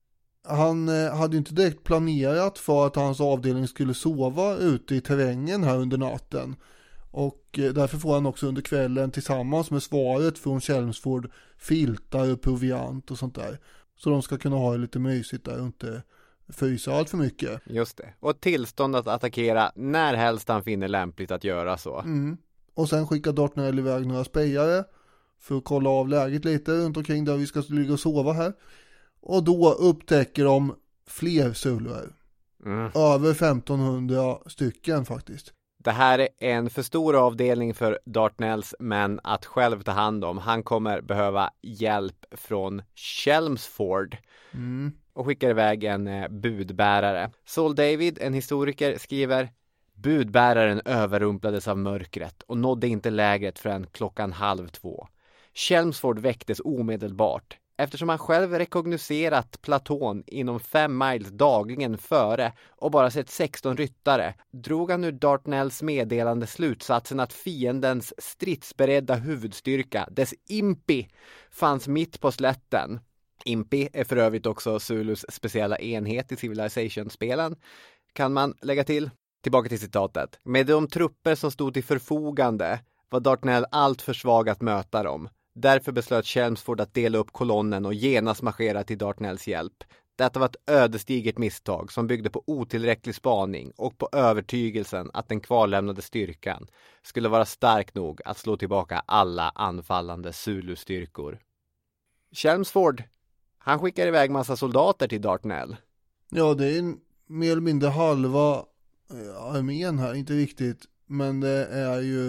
Han eh, hade inte direkt planerat för att hans avdelning skulle sova ute i terrängen här under natten. Och eh, därför får han också under kvällen tillsammans med svaret från Chelmsford filtar och proviant och sånt där. Så de ska kunna ha det lite mysigt där och inte frysa allt för mycket. Just det. Och tillstånd att attackera när helst han finner lämpligt att göra så. Mm. Och sen skickar Dartnell iväg några spejare för att kolla av läget lite runt omkring där vi ska ligga och sova här. Och då upptäcker de fler Zuluer. Mm. Över femtonhundra stycken faktiskt. Det här är en för stor avdelning för Dartnells män att själv ta hand om. Han kommer behöva hjälp från Chelmsford Mm. och skickar iväg en eh, budbärare. Saul David, en historiker, skriver: budbäraren överrumplades av mörkret och nådde inte lägret förrän klockan halv två. Chelmsford väcktes omedelbart. Eftersom han själv rekognoserat platån inom fem miles dagligen före och bara sett sexton ryttare, drog han ur Dartnells meddelande slutsatsen att fiendens stridsberedda huvudstyrka, dess impi, fanns mitt på slätten. Impi är för övrigt också Zulus speciella enhet i Civilization-spelen, kan man lägga till. Tillbaka till citatet. Med de trupper som stod till förfogande var Dartnell allt för svag att möta dem. Därför beslöt Chelmsford att dela upp kolonnen och genast marschera till Dartnells hjälp. Detta var ett ödesdigert misstag som byggde på otillräcklig spaning och på övertygelsen att den kvarlämnade styrkan skulle vara stark nog att slå tillbaka alla anfallande Zulu-styrkor. Chelmsford, han skickar iväg massa soldater till Dartnell. Ja, det är mer eller mindre halva eh, armén här, inte riktigt. Men det är ju,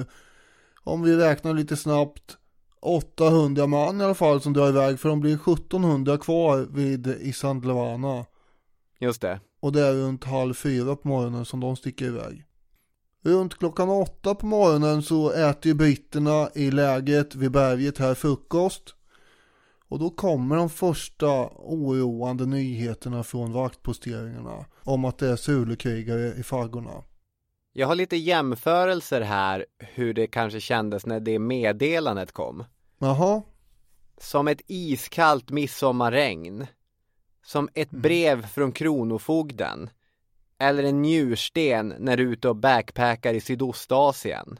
om vi räknar lite snabbt, åttahundra man i alla fall som drar iväg, för de blir sjuttonhundra kvar vid Isandlwana. Just det. Och det är runt halv fyra på morgonen som de sticker iväg. Runt klockan åtta på morgonen så äter ju britterna i läget vid berget här frukost. Och då kommer de första oroande nyheterna från vaktposteringarna om att det är Zulu-krigare i faggorna. Jag har lite jämförelser här hur det kanske kändes när det meddelandet kom. Jaha. Som ett iskallt midsommarregn. Som ett brev från kronofogden. Eller en njursten när du är ute och backpackar i Sydostasien.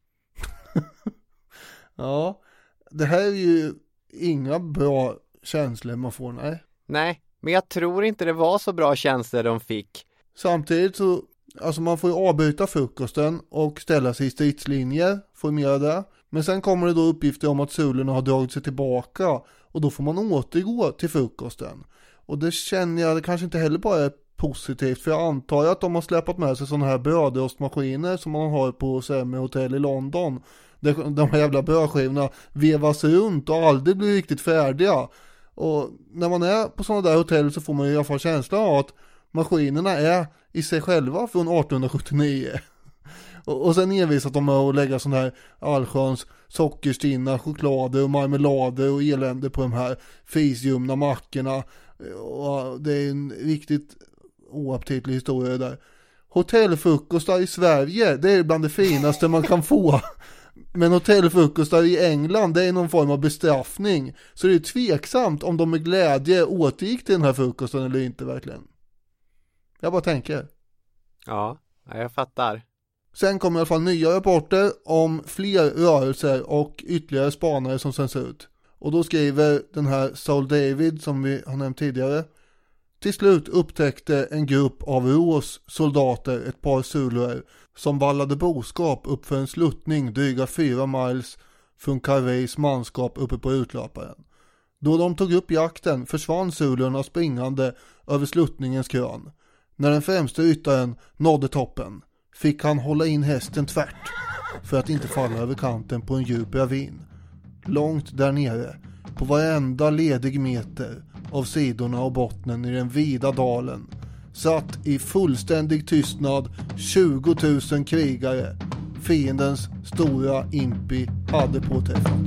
Ja, det här är ju inga bra känslor man får, nej. Nej, men jag tror inte det var så bra känslor de fick. Samtidigt så, alltså man får ju avbryta frukosten och ställa sig i stridslinjer, formera det. Men sen kommer det då uppgifter om att Zulurna har dragit sig tillbaka och då får man återgå till frukosten. Och det känner jag, det kanske inte heller bara är positivt, för jag antar att de har släpat med sig sådana här brödrostmaskiner som man har på Semi Hotel i London. De här jävla brödskivorna vevas runt och aldrig blir riktigt färdiga. Och när man är på sådana där hotell så får man i alla fall känslan av att maskinerna är i sig själva från arton sjuttionio. Och, och sen envisat de med att lägga sådana här allsköns sockerstinna, choklader och marmelader och elände på de här fisljumna mackorna. Och det är en riktigt oaptitlig historia där. Hotellfrukostar i Sverige, det är bland det finaste man kan få. Men hotellfrukostar i England, det är någon form av bestraffning. Så det är tveksamt om de med glädje återgick till den här frukosten eller inte verkligen. Jag bara tänker. Ja, jag fattar. Sen kommer i alla fall nya rapporter om fler rörelser och ytterligare spanare som sänds ut. Och då skriver den här Saul David som vi har nämnt tidigare: till slut upptäckte en grupp av Rås soldater ett par Zuluer som vallade boskap upp för en sluttning dryga fyra miles från Carveys manskap uppe på utlöparen. Då de tog upp jakten försvann Zulurna springande över sluttningens krön. När den främste ryttaren nådde toppen fick han hålla in hästen tvärt för att inte falla över kanten på en djup ravin. Långt där nere, på varenda ledig meter av sidorna och bottnen i den vida dalen, satt i fullständig tystnad tjugo tusen krigare. Fiendens stora impi hade påträffats.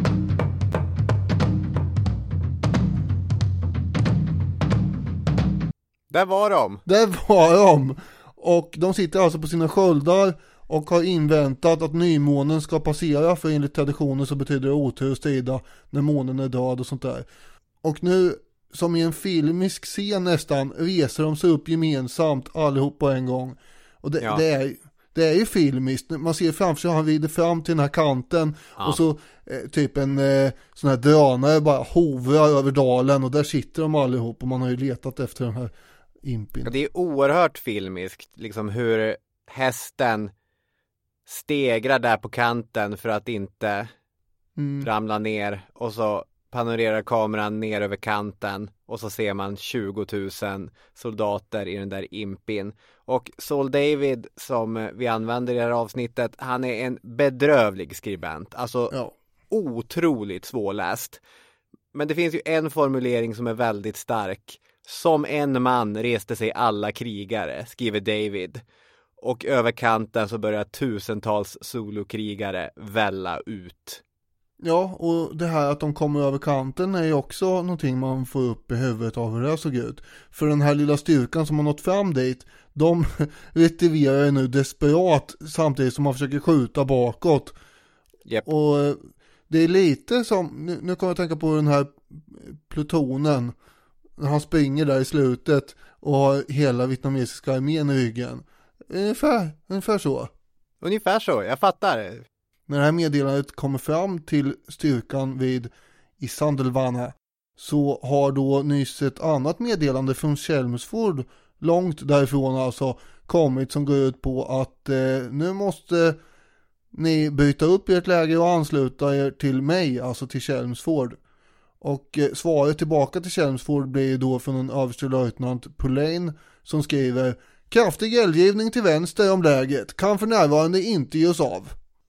Där var de. Där var de. Och de sitter alltså på sina sköldar och har inväntat att nymånen ska passera, för enligt traditionen så betyder det otur att strida när månen är död och sånt där. Och nu, som i en filmisk scen nästan, reser de sig upp gemensamt allihop på en gång. Och det, ja. det, är, det är ju filmiskt. Man ser framför sig, han rider fram till den här kanten ja. och så eh, typ en eh, sån här drönare bara hovrar över dalen och där sitter de allihop och man har ju letat efter den här impin. Ja, det är oerhört filmiskt, liksom hur hästen stegrar där på kanten för att inte mm. ramla ner, och så panorerar kameran ner över kanten och så ser man tjugo tusen soldater i den där impin. Och Saul David, som vi använder i det här avsnittet, han är en bedrövlig skribent. Alltså ja. otroligt svårläst. Men det finns ju en formulering som är väldigt stark. Som en man reste sig alla krigare, skriver David. Och över kanten så börjar tusentals Zulu-krigare välla ut. Ja, och det här att de kommer över kanten är ju också någonting man får upp i huvudet av hur det såg ut. För den här lilla styrkan som har nått fram dit, de retirerar nu desperat samtidigt som man försöker skjuta bakåt. Yep. Och det är lite som, nu, nu kan jag tänka på den här plutonen, när han springer där i slutet och har hela vietnamesiska armén i ryggen. Ungefär, ungefär så. Ungefär så, jag fattar. När det här meddelandet kommer fram till styrkan vid Isandlwana så har då nyss ett annat meddelande från Chelmsford långt därifrån alltså kommit som går ut på att eh, nu måste ni byta upp ert läge och ansluta er till mig, alltså till Chelmsford. Och eh, svaret tillbaka till Chelmsford blir då från en överstelöjtnant Pulain som skriver: kraftig eldgivning till vänster om läget, kan för närvarande inte ge oss av.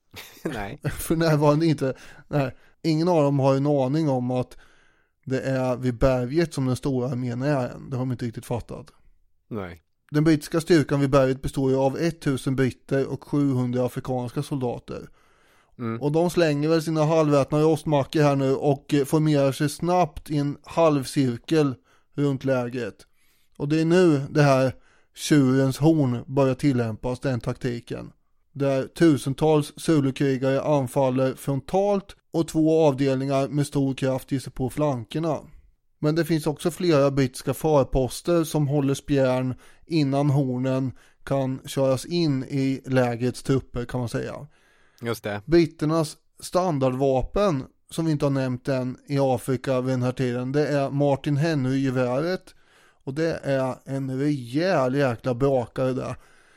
Nej. För närvarande inte. Nej. Ingen av dem har en aning om att det är vid berget som den stora armén är än. Det har de inte riktigt fattat. Nej. Den brittiska styrkan vid berget består ju av tusen britter och sjuhundra afrikanska soldater. Mm. Och de slänger väl sina halvätna rostmackor här nu och formerar sig snabbt i en halvcirkel runt lägret. Och det är nu det här tjurens horn börjar tillämpas, den taktiken. Där tusentals Zulu-krigare anfaller frontalt och två avdelningar med stor kraft ger sig på flankerna. Men det finns också flera brittiska farposter som håller spjärn innan hornen kan köras in i lägrets trupper, kan man säga. Just det. Britternas standardvapen, som vi inte har nämnt än i Afrika vid den här tiden, det är Martin Henry-geväret. Och det är en rejäl jäkla brakare där.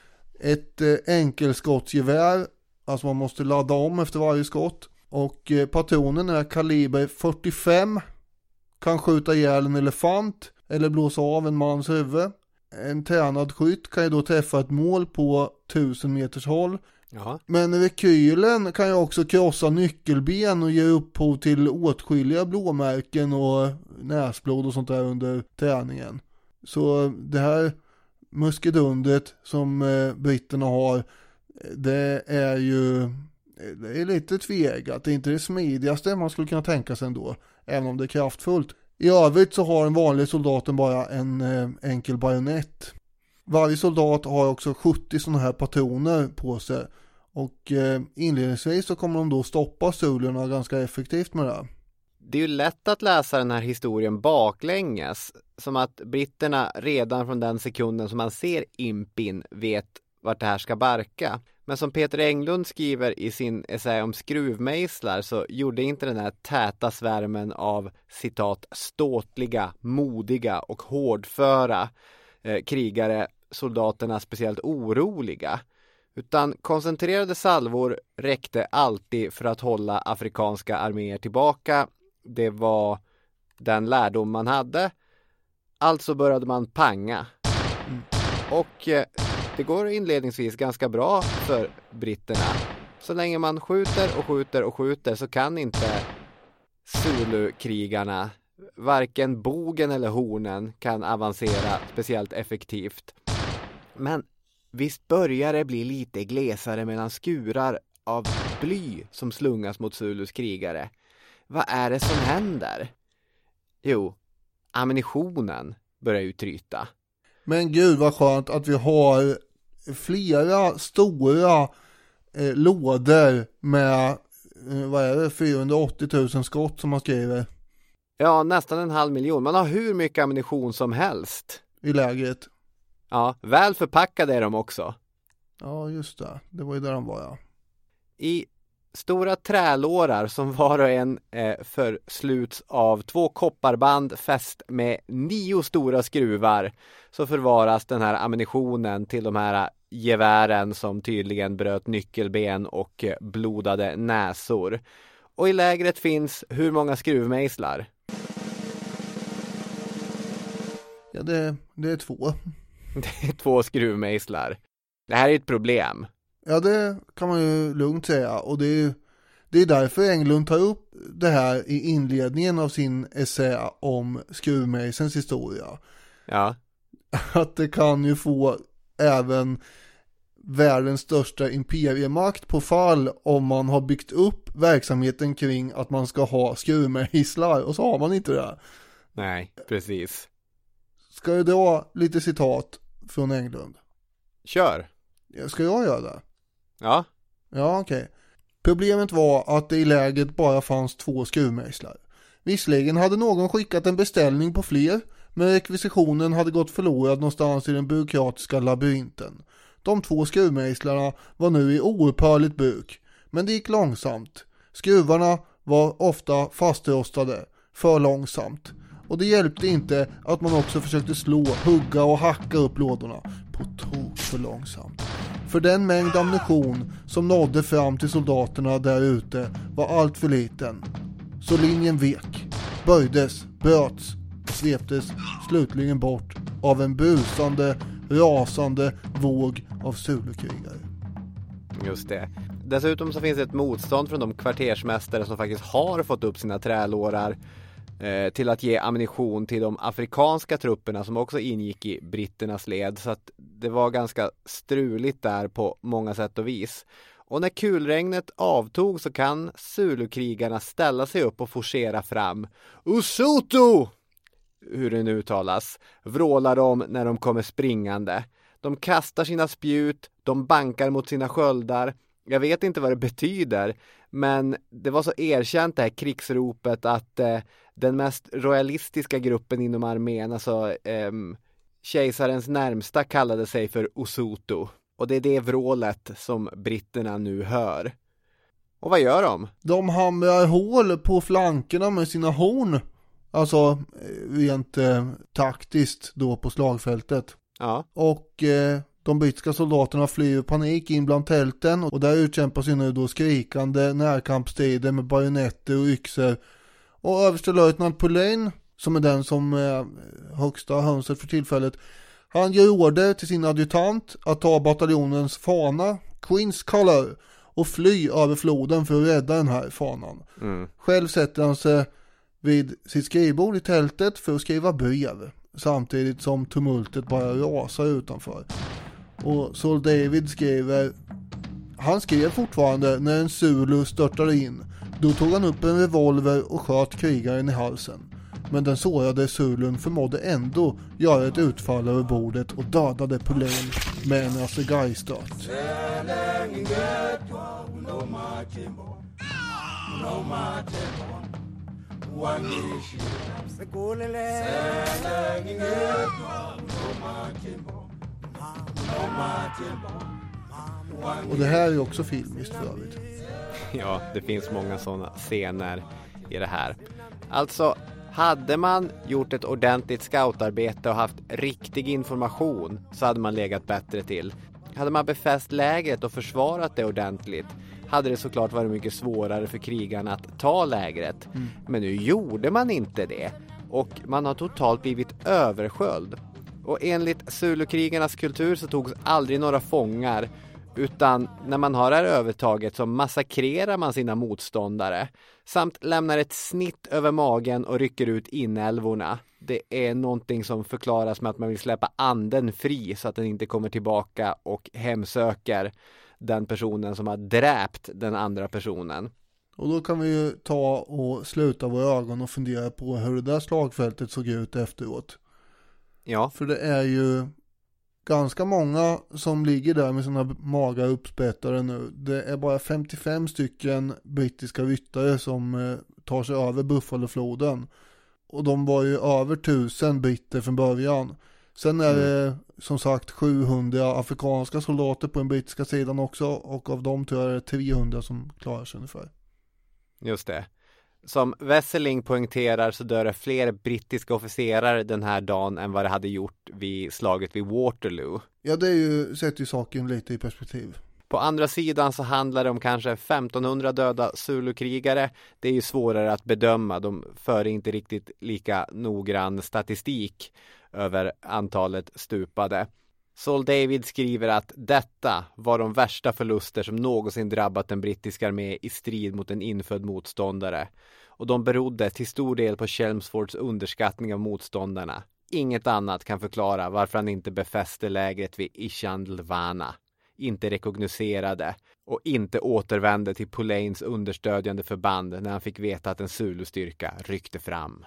Ett eh, enkelskottsgevär, alltså man måste ladda om efter varje skott. Och eh, patronen är kaliber fyrtiofem, kan skjuta ihjäl en elefant eller blåsa av en mans huvud. En tränad skytt kan ju då träffa ett mål på tusen meters håll. Jaha. Men rekylen kan ju också krossa nyckelben och ge upphov till åtskilliga blåmärken och näsblod och sånt där under träningen. Så det här muskedundret som eh, britterna har, det är ju det är lite tvegat. Det är inte det smidigaste man skulle kunna tänka sig ändå, även om det är kraftfullt. I övrigt så har den vanliga soldaten bara en eh, enkel bajonett. Varje soldat har också sjuttio sådana här patroner på sig. Och eh, inledningsvis så kommer de då stoppa sulorna ganska effektivt med det. Det är ju lätt att läsa den här historien baklänges. Som att britterna redan från den sekunden som man ser impin vet vart det här ska barka. Men som Peter Englund skriver i sin essä om skruvmejslar så gjorde inte den här täta svärmen av citat ståtliga, modiga och hårdföra eh, krigare soldaterna speciellt oroliga. Utan koncentrerade salvor räckte alltid för att hålla afrikanska arméer tillbaka. Det var den lärdom man hade. Alltså började man panga. Och eh, det går inledningsvis ganska bra för britterna. Så länge man skjuter och skjuter och skjuter så kan inte Zulu-krigarna, varken bogen eller hornen, kan avancera speciellt effektivt. Men visst börjar det bli lite glesare mellan skurar av bly som slungas mot Zulus krigare. Vad är det som händer? Jo, ammunitionen börjar ju tryta. Men gud vad skönt att vi har flera stora eh, lådor med eh, vad är det, fyrahundraåttio tusen skott som man skriver. Ja, nästan en halv miljon. Man har hur mycket ammunition som helst. I lägret. Ja, väl förpackade är de också. Ja, just det. Det var ju där de var, ja. I stora trälårar som var och en eh, försluts av två kopparband fäst med nio stora skruvar så förvaras den här ammunitionen till de här gevären som tydligen bröt nyckelben och eh, blodade näsor. Och i lägret finns hur många skruvmejslar? Ja, det, det är två. Det är två skruvmejslar. Det här är ett problem. Ja, det kan man ju lugnt säga. Och det är, det är därför Englund tar upp det här i inledningen av sin essä om skruvmejselns historia. Ja. Att det kan ju få även världens största imperiemakt på fall om man har byggt upp verksamheten kring att man ska ha skruvmejslar, och så har man inte det. Nej, precis. Ska jag dra lite citat från Englund? Kör. Ska jag göra det? Ja. Ja, okej. Okay. Problemet var att det i läget bara fanns två skruvmejslar. Visserligen hade någon skickat en beställning på fler, men rekvisitionen hade gått förlorad någonstans i den byråkratiska labyrinten. De två skruvmejslarna var nu i oupphörligt bruk, men det gick långsamt. Skruvarna var ofta fastrostade, för långsamt. Och det hjälpte inte att man också försökte slå, hugga och hacka upp lådorna på tok för långsamt. För den mängd ammunition som nådde fram till soldaterna där ute var allt för liten. Så linjen vek, böjdes, bröts, sveptes slutligen bort av en busande, rasande våg av Zulukrigare. Just det. Dessutom så finns det ett motstånd från de kvartersmästare som faktiskt har fått upp sina trälårar eh, till att ge ammunition till de afrikanska trupperna som också ingick i britternas led. Så att det var ganska struligt där på många sätt och vis. Och när kulregnet avtog så kan Zulukrigarna ställa sig upp och forcera fram. Usutu! Hur det nu uttalas, vrålar de när de kommer springande. De kastar sina spjut, de bankar mot sina sköldar. Jag vet inte vad det betyder, men det var så erkänt det här krigsropet att eh, den mest royalistiska gruppen inom armén, alltså eh, kejsarens närmsta, kallade sig för Usutu. Och det är det vrålet som britterna nu hör. Och vad gör de? De hamrar hål på flankerna med sina horn. Alltså rent eh, taktiskt då på slagfältet. Ja. Och eh, de brittiska soldaterna flyr i panik in bland tälten. Och där utkämpas ju nu då skrikande närkampsstrider med bajonetter och yxor. Och överstelöjtnant Pullein, som är den som är högsta hönset för tillfället, han ger order till sin adjutant att ta bataljonens fana, Queen's Color, och fly över floden för att rädda den här fanan. Mm. Själv sätter han sig vid sitt skrivbord i tältet för att skriva brev, samtidigt som tumultet bara rasar utanför. Och Saul David skriver, han skrev fortfarande när en Zulu störtade in. Då tog han upp en revolver och sköt krigaren i halsen. Men den sårade Zulun förmådde ändå göra ett utfall över bordet och dödade Pullein med en assegai-stöt. Och det här är också filmiskt för övrigt. Ja, det finns många sådana scener i det här. Alltså, hade man gjort ett ordentligt scoutarbete och haft riktig information så hade man legat bättre till. Hade man befäst lägret och försvarat det ordentligt hade det såklart varit mycket svårare för krigarna att ta lägret. Mm. Men nu gjorde man inte det och man har totalt blivit översköljd. Och enligt Zulukrigarnas kultur så togs aldrig några fångar, utan när man har det här övertaget så massakrerar man sina motståndare samt lämnar ett snitt över magen och rycker ut inälvorna. Det är någonting som förklaras med att man vill släppa anden fri så att den inte kommer tillbaka och hemsöker den personen som har dräpt den andra personen. Och då kan vi ju ta och sluta våra ögon och fundera på hur det där slagfältet såg ut efteråt. Ja. För det är ju ganska många som ligger där med sina magar uppsprättade nu. Det är bara femtiofem stycken brittiska ryttare som eh, tar sig över Buffalofloden. Och de var ju över tusen britter från början. Sen är det mm. som sagt sjuhundra afrikanska soldater på den brittiska sidan också. Och av dem tror jag det är trehundra som klarar sig ungefär. Just det. Som Wesseling poängterar så dör det fler brittiska officerare den här dagen än vad det hade gjort vid slaget vid Waterloo. Ja, det är ju, sätter ju saken lite i perspektiv. På andra sidan så handlar det om kanske femtonhundra döda Zulu-krigare. Det är ju svårare att bedöma. De för inte riktigt lika noggrann statistik över antalet stupade. Saul David skriver att detta var de värsta förluster som någonsin drabbat den brittiska armé i strid mot en infödd motståndare. Och de berodde till stor del på Chelmsfords underskattning av motståndarna. Inget annat kan förklara varför han inte befäste lägret vid Ishandlwana, inte rekognoserade och inte återvände till Pulanes understödjande förband när han fick veta att en Zulu-styrka ryckte fram.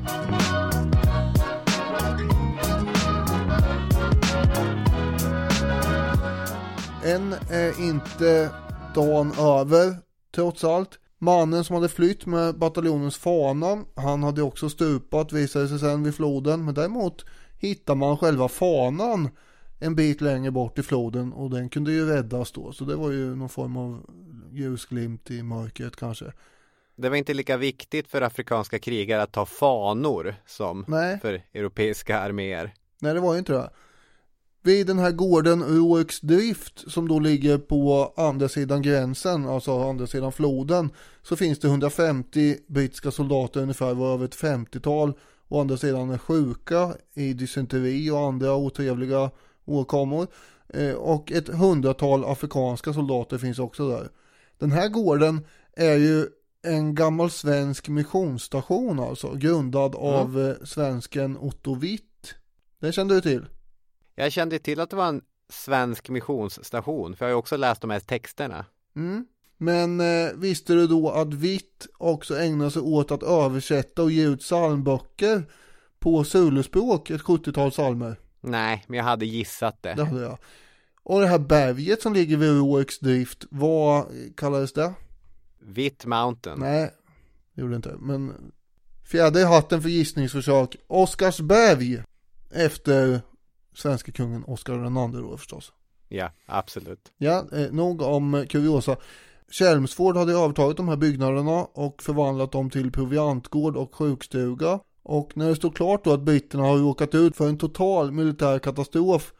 Än är inte dagen över, trots allt. Mannen som hade flytt med bataljonens fana, han hade också stupat, visade sig sen vid floden. Men däremot hittar man själva fanan en bit längre bort i floden och den kunde ju räddas då. Så det var ju någon form av ljusglimt i mörkret kanske. Det var inte lika viktigt för afrikanska krigare att ta fanor som Nej. för europeiska arméer. Nej, det var ju inte det. Vid den här gården Roexdrift som då ligger på andra sidan gränsen, alltså andra sidan floden, så finns det hundrafemtio brittiska soldater ungefär, varav ett femtiotal å andra sidan är sjuka i dysenteri och andra otrevliga åkommor. Eh, och ett hundratal afrikanska soldater finns också där. Den här gården är ju en gammal svensk missionsstation, alltså grundad mm. av eh, svensken Otto Witt. Den kände du till? Jag kände till att det var en svensk missionsstation, för jag har ju också läst de här texterna. Mm. Men eh, visste du då att Witt också ägnar sig åt att översätta och ge ut psalmböcker på Zuluspråk, ett sjuttiotal psalmer? Nej, men jag hade gissat det. Det hade jag. Och det här berget som ligger vid Roexdrift, vad kallades det? Witt Mountain. Nej, det gjorde det inte. Men fjärde i hatten för gissningsförsök. Oscarsberg, efter svenska kungen Oscar den andre då förstås. Ja, absolut. Ja, eh, nog om kuriosa. Chelmsford hade övertagit de här byggnaderna och förvandlat dem till proviantgård och sjukstuga. Och när det stod klart då att britterna har råkat ut för en total militär katastrof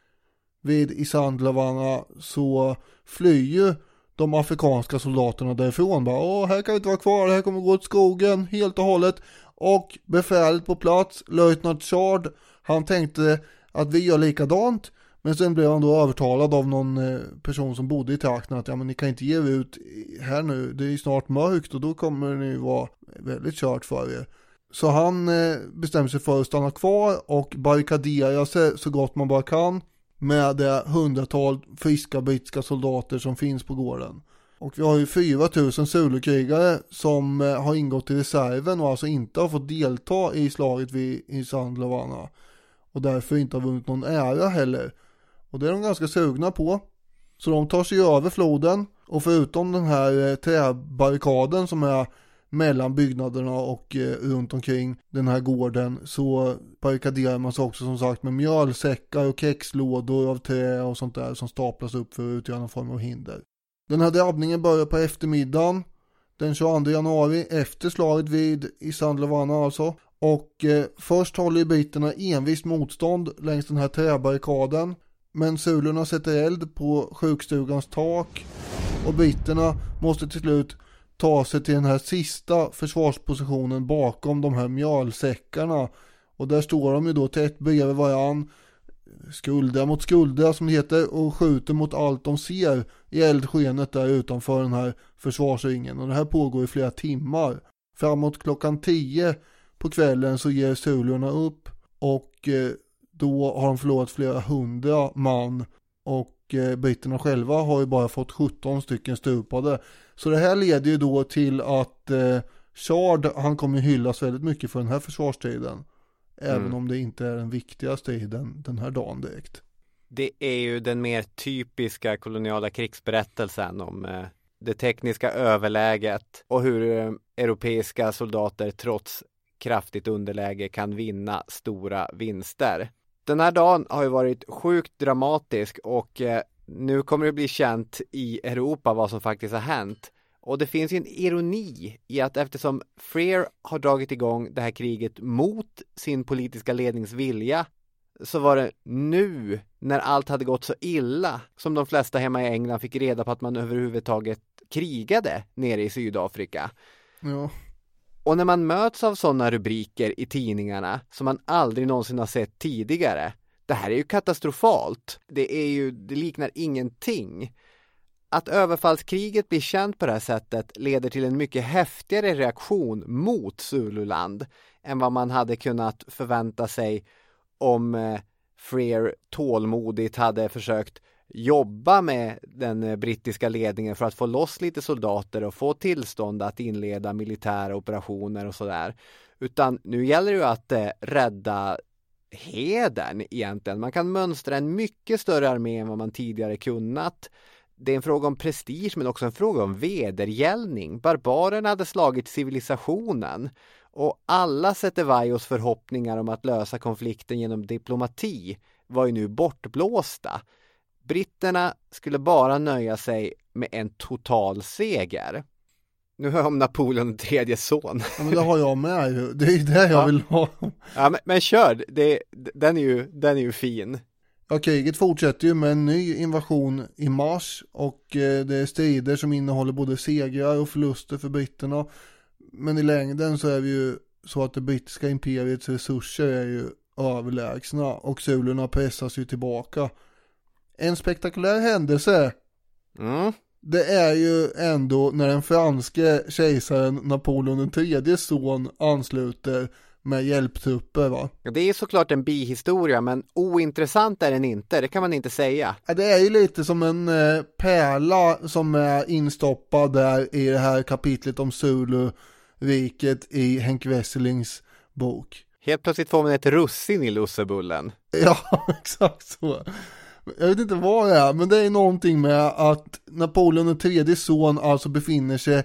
vid Ishandlwana, så flyr de afrikanska soldaterna därifrån. Bara, åh, här kan vi inte vara kvar, här kommer gå åt skogen helt och hållet. Och befälet på plats, löjtnant Chard, han tänkte att vi gör likadant. Men sen blev han då övertalad av någon person som bodde i trakten att ja, men ni kan inte ge ut här nu, det är snart mörkt och då kommer ni vara väldigt kört för er. Så han bestämde sig för att stanna kvar och barrikadera sig så gott man bara kan med det hundratal friska brittiska soldater som finns på gården. Och vi har ju fyra tusen Zulu-krigare som har ingått i reserven och alltså inte har fått delta i slaget vid Ishandlwana och därför inte har vunnit någon ära heller. Och det är de ganska sugna på. Så de tar sig över floden och förutom den här träbarrikaden som är mellan byggnaderna och eh, runt omkring den här gården, så barrikaderar man sig också som sagt med mjölsäckar och kexlådor av trä och sånt där som staplas upp för att utgöra någon form av hinder. Den här drabbningen börjar på eftermiddagen den tjugoandra januari efter slaget vid Ishandlwana alltså. Och eh, först håller britterna envist motstånd längs den här träbarrikaden. Men sulorna sätter eld på sjukstugans tak och britterna måste till slut ta sig till den här sista försvarspositionen bakom de här mjölsäckarna. Och där står de ju då tätt bredvid varann, skuldra mot skuldra som det heter, och skjuter mot allt de ser i eldskenet där utanför den här försvarsringen. Och det här pågår i flera timmar. Framåt klockan tio på kvällen så ger sulorna upp och eh, då har de förlorat flera hundra man och eh, britterna själva har ju bara fått sjutton stycken stupade. Så det här leder ju då till att eh, Chard, han kommer hyllas väldigt mycket för den här försvarstiden. Även mm. om det inte är den viktigaste i den, den här dagen direkt. Det är ju den mer typiska koloniala krigsberättelsen om eh, det tekniska överläget och hur eh, europeiska soldater trots kraftigt underläge kan vinna stora vinster. Den här dagen har ju varit sjukt dramatisk och eh, nu kommer det bli känt i Europa vad som faktiskt har hänt. Och det finns ju en ironi i att eftersom Freer har dragit igång det här kriget mot sin politiska ledningsvilja så var det nu när allt hade gått så illa som de flesta hemma i England fick reda på att man överhuvudtaget krigade nere i Sydafrika. Ja. Och när man möts av sådana rubriker i tidningarna som man aldrig någonsin har sett tidigare, det här är ju katastrofalt. Det är ju, det liknar ingenting. Att överfallskriget blir känt på det här sättet leder till en mycket häftigare reaktion mot Zululand än vad man hade kunnat förvänta sig om eh, Freer tålmodigt hade försökt jobba med den eh, brittiska ledningen för att få loss lite soldater och få tillstånd att inleda militära operationer och sådär. Utan nu gäller det ju att eh, rädda hedern egentligen. Man kan mönstra en mycket större armé än vad man tidigare kunnat. Det är en fråga om prestige men också en fråga om vedergällning. Barbarerna hade slagit civilisationen och alla Setevaios förhoppningar om att lösa konflikten genom diplomati var ju nu bortblåsta. Britterna skulle bara nöja sig med en total seger. Nu hör jag om Napoleon den tredje son. Ja, men det har jag med ju. Det är det jag ja. vill ha. Ja, men, men kör. Det, den, är ju, den är ju fin. Ja, kriget fortsätter ju med en ny invasion i mars och eh, det är strider som innehåller både segrar och förluster för britterna. Men i längden så är det ju så att det brittiska imperiets resurser är ju överlägsna och zulurna pressas ju tillbaka. En spektakulär händelse mm. det är ju ändå när den franske kejsaren Napoleon den tredje son ansluter med hjälptrupper, va? Det är såklart en bihistoria, men ointressant är den inte, det kan man inte säga. Det är ju lite som en eh, pärla som är instoppad där i det här kapitlet om Zulu-riket i Henk Wesselings bok. Helt plötsligt får man ett russin i lussebullen. Ja, exakt så. Jag vet inte vad det är, men det är någonting med att Napoleon den tredje son alltså befinner sig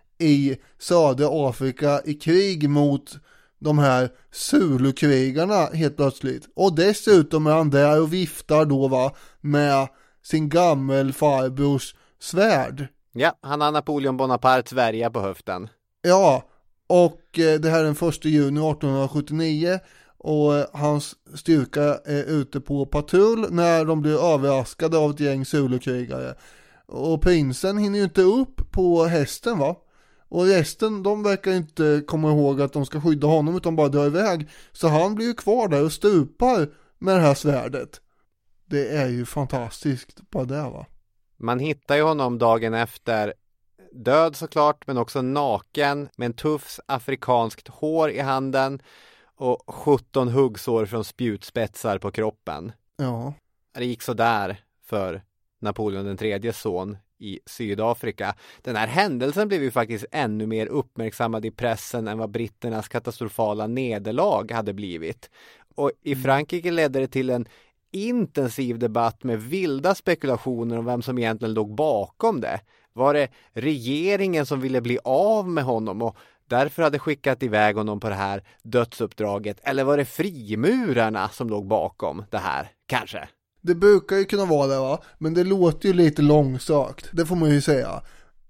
i södra Afrika i krig mot de här Zulu-krigarna helt plötsligt. Och dessutom är han där och viftar då, va, med sin gammelfarbrors svärd. Ja, han har Napoleon Bonapartes värja på höften. Ja, och eh, det här är den första juni arton sjuttionio och eh, hans styrka är ute på patrull när de blir överraskade av ett gäng Zulu-krigare. Och prinsen hinner ju inte upp på hästen, va? Och resten, de verkar inte komma ihåg att de ska skydda honom utan bara dra iväg. Så han blir ju kvar där och stupar med det här svärdet. Det är ju fantastiskt på det, va? Man hittar ju honom dagen efter, död såklart, men också naken med en tufs afrikanskt hår i handen och sjutton huggsår från spjutspetsar på kroppen. Ja. Det gick så där för Napoleon den tredje son i Sydafrika. Den här händelsen blev ju faktiskt ännu mer uppmärksammad i pressen än vad britternas katastrofala nederlag hade blivit. Och i Frankrike ledde det till en intensiv debatt med vilda spekulationer om vem som egentligen låg bakom det. Var det regeringen som ville bli av med honom och därför hade skickat iväg honom på det här dödsuppdraget? Eller var det frimurarna som låg bakom det här? Kanske. Det brukar ju kunna vara det, va? Men det låter ju lite långsökt. Det får man ju säga.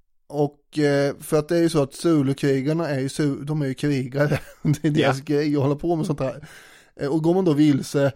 Och eh, för att det är ju så att Zulu-krigarna är ju, de är ju krigare. Det är deras ja. grej att hålla på med sånt här. Och går man då vilse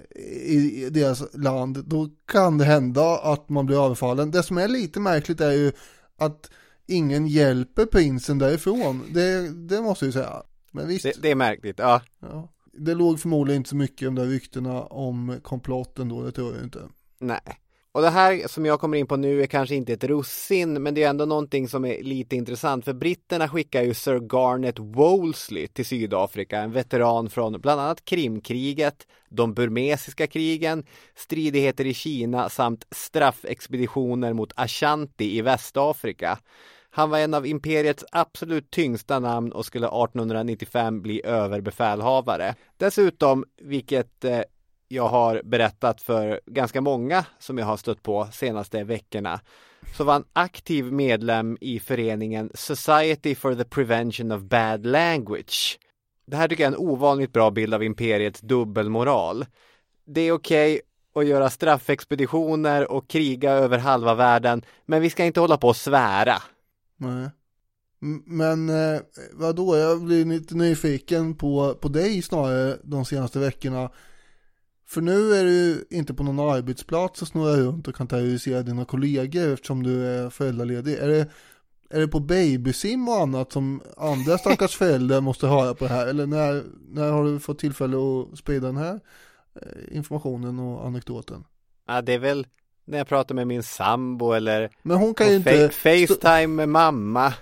i deras land, då kan det hända att man blir överfallen. Det som är lite märkligt är ju att ingen hjälper prinsen därifrån. Det, det måste jag ju säga. Men visst. Det, det är märkligt, ja. ja. Det låg förmodligen inte så mycket om de där ryktena om komplotten då, det tror jag inte. Nej. Och det här som jag kommer in på nu är kanske inte ett russin, men det är ändå någonting som är lite intressant. För britterna skickar ju Sir Garnet Wolseley till Sydafrika, en veteran från bland annat Krimkriget, de burmesiska krigen, stridigheter i Kina samt straffexpeditioner mot Ashanti i Västafrika. Han var en av imperiets absolut tyngsta namn och skulle arton nittiofem bli överbefälhavare. Dessutom, vilket eh, jag har berättat för ganska många som jag har stött på senaste veckorna, så var han aktiv medlem i föreningen Society for the Prevention of Bad Language. Det här tycker jag är en ovanligt bra bild av imperiets dubbelmoral. Det är okej att göra straffexpeditioner och kriga över halva världen, men vi ska inte hålla på och svära. Nej. Men eh, vadå, jag blir lite nyfiken på, på dig snarare de senaste veckorna. För nu är du inte på någon arbetsplats och snurrar runt och kan terrorisera dina kollegor eftersom du är föräldraledig. Är det, är det på babysim och annat som andra stackars föräldrar måste höra på det här? Eller när, när har du fått tillfälle att sprida den här informationen och anekdoten? Ja, det är väl när jag pratar med min sambo eller Men hon kan ju inte FaceTime med mamma.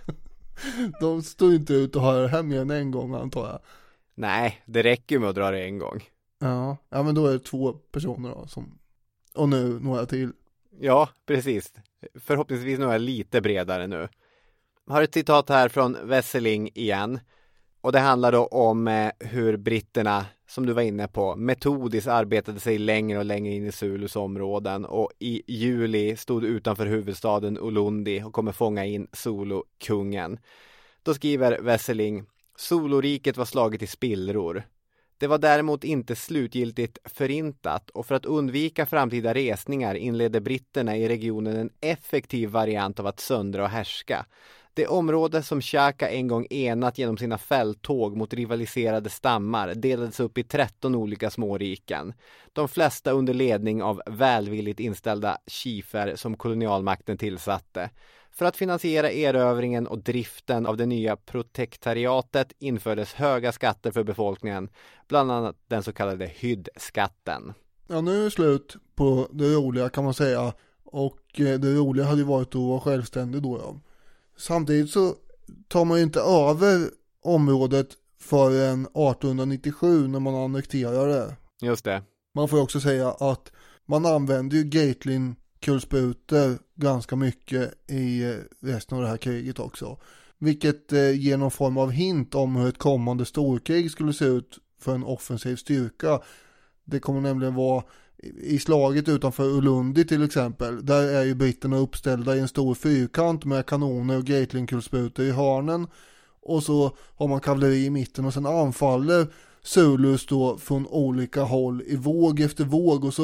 De står ju inte ut och hör det här mer än en gång, antar jag. Nej, det räcker med att dra det en gång. Ja, ja men då är det två personer då som... Och nu några till. Ja, precis. Förhoppningsvis några lite bredare nu. Jag har ett citat här från Wesseling igen. Och det handlar då om eh, hur britterna, som du var inne på, metodiskt arbetade sig längre och längre in i Zulus områden. Och i juli stod utanför huvudstaden Ulundi och kommer fånga in Zulu-kungen. Då skriver Wesseling: Zulu-riket var slaget i spillror. Det var däremot inte slutgiltigt förintat, och för att undvika framtida resningar inledde britterna i regionen en effektiv variant av att söndra och härska. Det område som Shaka en gång enat genom sina fälttåg mot rivaliserade stammar delades upp i tretton olika småriken. De flesta under ledning av välvilligt inställda chiefer som kolonialmakten tillsatte. För att finansiera erövringen och driften av det nya protektariatet infördes höga skatter för befolkningen, bland annat den så kallade hyddskatten. Ja, nu är det slut på det roliga kan man säga, och det roliga hade ju varit att vara självständig då. Ja. Samtidigt så tar man ju inte över området förrän arton nittiosju när man annekterar det. Just det. Man får också säga att man använder ju Gatling kulsprutor ganska mycket i resten av det här kriget också. Vilket eh, ger någon form av hint om hur ett kommande storkrig skulle se ut för en offensiv styrka. Det kommer nämligen vara i slaget utanför Ulundi till exempel. Där är ju britterna uppställda i en stor fyrkant med kanoner och Gatling-kulsprutor i hörnen. Och så har man kavalleri i mitten och sen anfaller Zulus då från olika håll i våg efter våg och så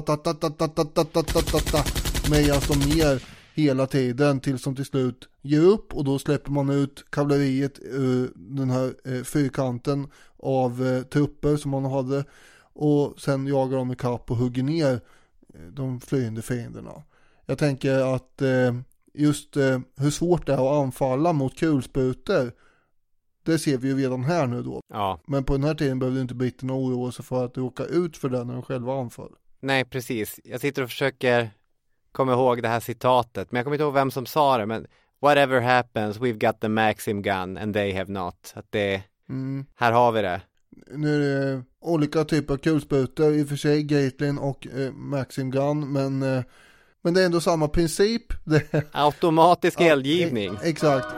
mejas de ner hela tiden tills de till slut ger upp, och då släpper man ut kavalleriet ur den här fyrkanten av trupper som man hade, och sen jagar de i kapp och hugger ner de flyende fienderna. Jag tänker att just hur svårt det är att anfalla mot kulsprutor, det ser vi ju redan här nu då. Ja. Men på den här tiden behövde inte britterna oroa sig för att råka ut för det när de själva anfall. Nej, precis. Jag sitter och försöker komma ihåg det här citatet, men jag kommer inte ihåg vem som sa det, men whatever happens, we've got the Maxim gun and they have not. Att det, mm. här har vi det. Nu är det olika typer av kulsprutor, i och för sig Gatling och eh, Maxim gun, men, eh, men det är ändå samma princip. Automatisk eldgivning. Ja, exakt.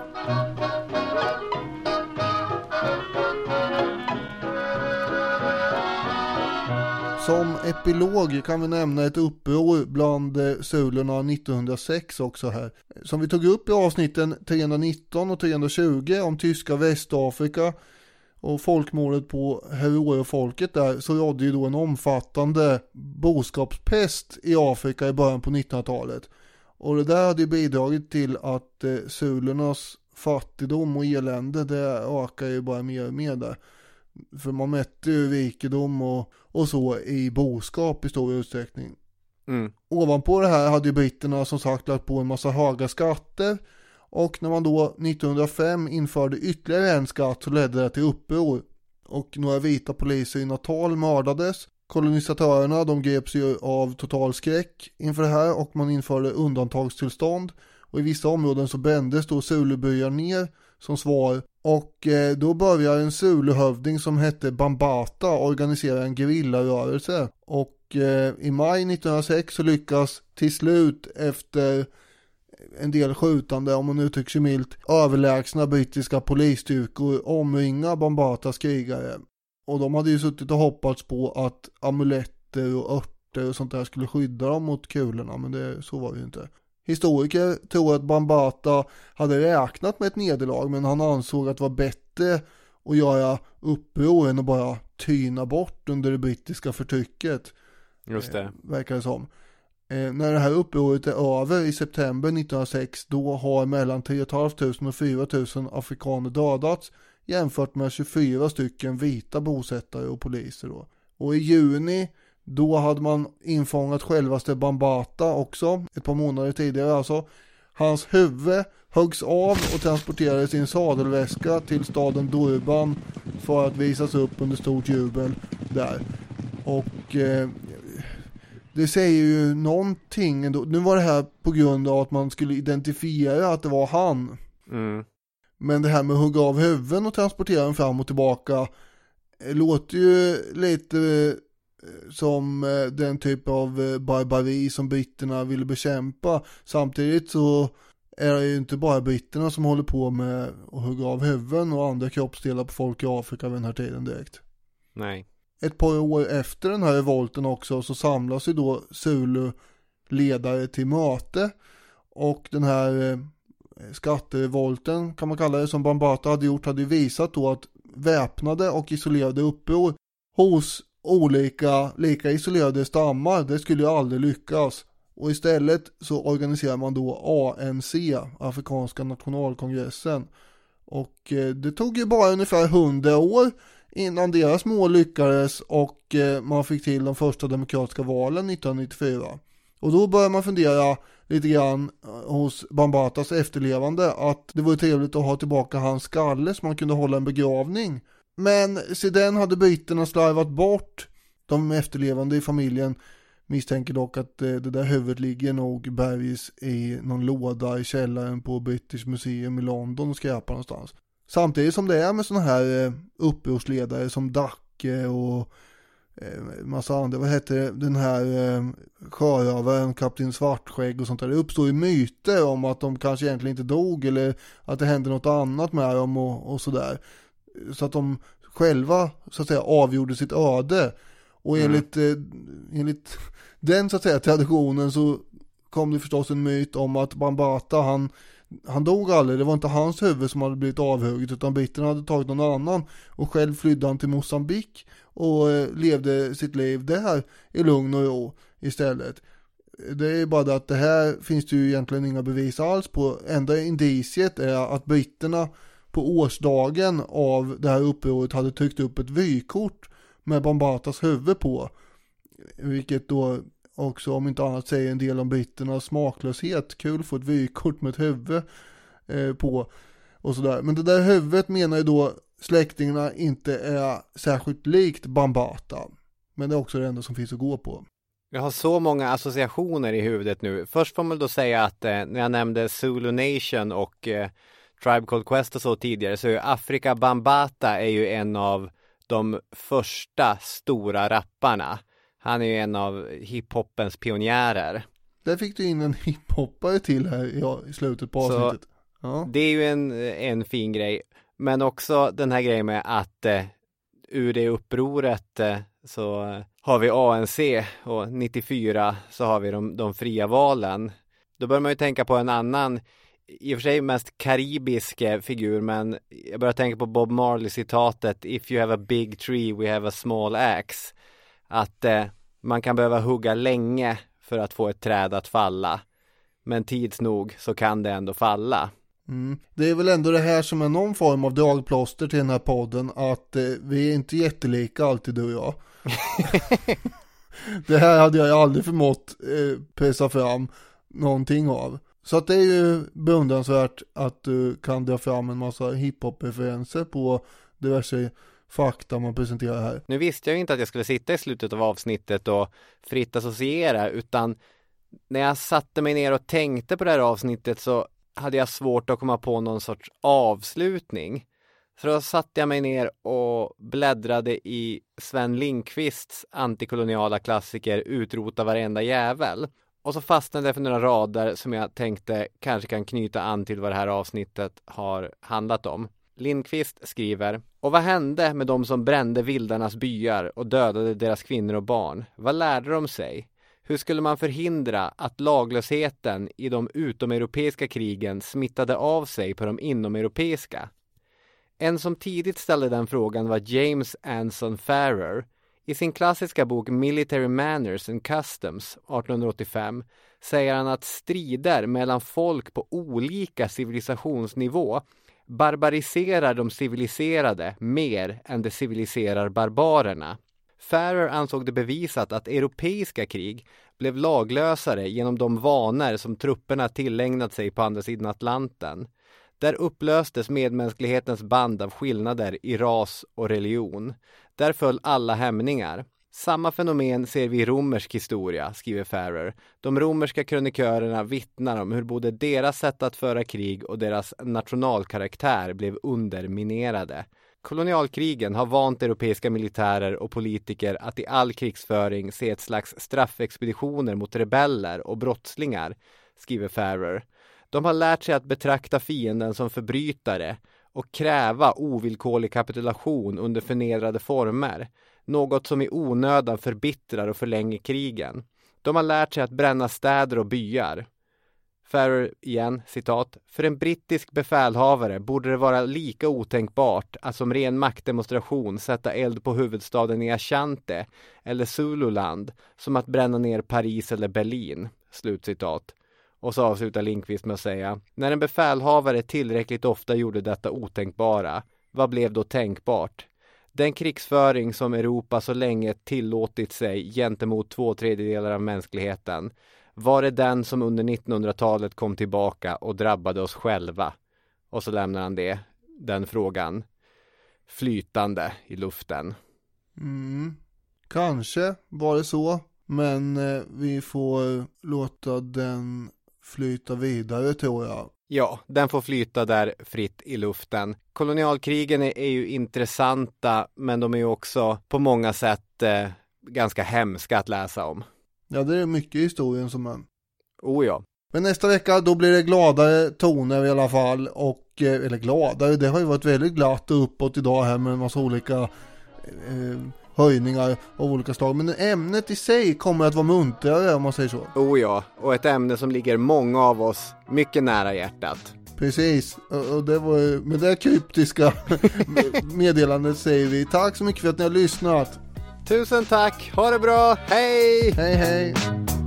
Som epilog kan vi nämna ett uppror bland Zulurna nittonhundrasex också här. Som vi tog upp i avsnitten trehundranitton och trehundratjugo om tyska Västafrika och folkmordet på Herero-folket där, så rådde ju då en omfattande boskapspest i Afrika i början på nittonhundratalet. Och det där hade ju bidragit till att eh, Zulurnas fattigdom och elände, det ökar ju bara mer och mer där. För man mätte ju rikedom och, och så i boskap i stor utsträckning. Mm. Ovanpå det här hade ju britterna som sagt lagt på en massa höga skatter. Och när man då nittonhundrafem införde ytterligare en skatt så ledde det till uppror. Och några vita poliser i Natal mördades. Kolonisatörerna de greps ju av total skräck inför det här och man införde undantagstillstånd. Och i vissa områden så brändes då Zulubyar ner som svar. Och eh, då började en Zuluhövding som hette Bambata organisera en gerillarörelse. Och eh, i maj nittonhundrasex så lyckas till slut efter en del skjutande, om man uttrycker sig milt, överlägsna brittiska polisstyrkor omringa Bambatas krigare. Och de hade ju suttit och hoppats på att amuletter och örter och sånt där skulle skydda dem mot kulorna, men det, så var det ju inte. Historiker tror att Bambata hade räknat med ett nederlag, men han ansåg att det var bättre att göra uppror än att bara tyna bort under det brittiska förtrycket. Just det. Eh, verkar det som. Eh, när det här upproret är över i september nittonhundrasex, då har mellan tre tusen och fyra tusen afrikaner dödats jämfört med tjugofyra stycken vita bosättare och poliser då. Och i juni Då hade man infångat självaste Bambata också, ett par månader tidigare alltså. Hans huvud höggs av och transporterades i en sadelväska till staden Durban för att visas upp under stort jubel där. Och eh, det säger ju någonting ändå. Nu var det här på grund av att man skulle identifiera att det var han. Mm. Men det här med att hugga av huvuden och transportera den fram och tillbaka låter ju lite som den typ av barbari som britterna ville bekämpa. Samtidigt så är det ju inte bara britterna som håller på med att hugga av huvuden och andra kroppsdelar på folk i Afrika vid den här tiden direkt. Nej. Ett par år efter den här revolten också så samlas ju då Zulu-ledare till möte, och den här skatterevolten kan man kalla det som Bambata hade gjort hade ju visat då att väpnade och isolerade uppror hos olika lika isolerade stammar, det skulle ju aldrig lyckas. Och istället så organiserar man då A N C, Afrikanska nationalkongressen. Och eh, det tog ju bara ungefär hundra år innan deras mål lyckades och eh, man fick till de första demokratiska valen nittonhundranittiofyra. Och då börjar man fundera lite grann hos Bambatas efterlevande att det vore trevligt att ha tillbaka hans skalle så man kunde hålla en begravning. Men så den hade britterna slarvat bort. De efterlevande i familjen misstänker dock att det där huvudet ligger nog bergis i någon låda i källaren på British Museum i London och skräpar någonstans. Samtidigt som det är med såna här upprorsledare som Dacke och massa andra, vad heter det, den här sjörövaren, kapten Svartskägg och sånt där. Det uppstår ju myter om att de kanske egentligen inte dog eller att det hände något annat med dem och, och sådär. Så att de själva så att säga avgjorde sitt öde. Och enligt, mm. eh, enligt den så att säga traditionen så kom det förstås en myt om att Bambata han, han dog aldrig. Det var inte hans huvud som hade blivit avhugget utan britterna hade tagit någon annan och själv flydde han till Mosambik och eh, levde sitt liv där i lugn och ro istället. Det är bara det att det här finns det ju egentligen inga bevis alls på. Enda indiciet är att britterna på årsdagen av det här upproret hade tryckt upp ett vykort med Bambatas huvud på. Vilket då också om inte annat säger en del om britternas smaklöshet. Kul att få ett vykort med ett huvud eh, på och sådär. Men det där huvudet menar ju då släktingarna inte är särskilt likt Bambata. Men det är också det enda som finns att gå på. Jag har så många associationer i huvudet nu. Först får man då säga att eh, när jag nämnde Zulu Nation och eh, Tribe Called Quest och så tidigare så är Afrika Bambata är ju en av de första stora rapparna. Han är ju en av hiphopens pionjärer. Där fick du in en hiphoppare till här ja, i slutet på avsnittet. Ja. Det är ju en, en fin grej. Men också den här grejen med att eh, ur det upproret eh, så har vi A N C och nittiofyra så har vi de, de fria valen. Då bör man ju tänka på en annan, i och för sig mest karibisk figur, men jag börjar tänka på Bob Marley-citatet If you have a big tree, we have a small axe. Att eh, man kan behöva hugga länge för att få ett träd att falla. Men tids nog så kan det ändå falla. Mm. Det är väl ändå det här som är någon form av dragplåster till den här podden, att eh, vi är inte jättelika alltid du och jag. Det här hade jag aldrig förmått eh, pressa fram någonting av. Så att det är ju beundransvärt att du kan dra fram en massa hiphop-referenser på diverse fakta man presenterar här. Nu visste jag ju inte att jag skulle sitta i slutet av avsnittet och fritt associera, utan när jag satte mig ner och tänkte på det här avsnittet så hade jag svårt att komma på någon sorts avslutning. Så då satte jag mig ner och bläddrade i Sven Lindqvists antikoloniala klassiker Utrota varenda jävel. Och så fastnade jag för några rader som jag tänkte kanske kan knyta an till vad det här avsnittet har handlat om. Lindqvist skriver: Och vad hände med de som brände vildarnas byar och dödade deras kvinnor och barn? Vad lärde de sig? Hur skulle man förhindra att laglösheten i de utomeuropeiska krigen smittade av sig på de inomeuropeiska? En som tidigt ställde den frågan var James Anson Farrer. I sin klassiska bok Military Manners and Customs arton åttiofem säger han att strider mellan folk på olika civilisationsnivå barbariserar de civiliserade mer än det civiliserar barbarerna. Farrer ansåg det bevisat att europeiska krig blev laglösare genom de vanor som trupperna tillägnat sig på andra sidan Atlanten. Där upplöstes medmänsklighetens band av skillnader i ras och religion. Där föll alla hämningar. Samma fenomen ser vi i romersk historia, skriver Farrer. De romerska krönikörerna vittnar om hur både deras sätt att föra krig och deras nationalkaraktär blev underminerade. Kolonialkrigen har vant europeiska militärer och politiker att i all krigsföring se ett slags straffexpeditioner mot rebeller och brottslingar, skriver Farrer. De har lärt sig att betrakta fienden som förbrytare och kräva ovillkorlig kapitulation under förnedrade former, något som i onödan förbittrar och förlänger krigen. De har lärt sig att bränna städer och byar. Farrer igen, citat, för en brittisk befälhavare borde det vara lika otänkbart att som ren maktdemonstration sätta eld på huvudstaden i Ashanti eller Zululand som att bränna ner Paris eller Berlin, slutcitat. Och så avslutar Lindqvist med att säga, när en befälhavare tillräckligt ofta gjorde detta otänkbara, vad blev då tänkbart? Den krigsföring som Europa så länge tillåtit sig gentemot två tredjedelar av mänskligheten, var det den som under nittonhundratalet kom tillbaka och drabbade oss själva? Och så lämnar han det, den frågan, flytande i luften. Mm, kanske var det så, men eh, vi får låta den flyta vidare, tror jag. Ja, den får flyta där fritt i luften. Kolonialkrigen är, är ju intressanta, men de är ju också på många sätt eh, ganska hemska att läsa om. Ja, det är mycket i historien som man... Oh ja. Men nästa vecka då blir det gladare toner i alla fall. Och, eller gladare, det har ju varit väldigt glatt och uppåt idag här med en massa olika eh, höjningar av olika slag. Men ämnet i sig kommer att vara muntrare om man säger så. Oh ja, och ett ämne som ligger många av oss mycket nära hjärtat. Precis, och det var med det kryptiska meddelandet säger vi tack så mycket för att ni har lyssnat. Tusen tack, ha det bra, hej! Hej hej!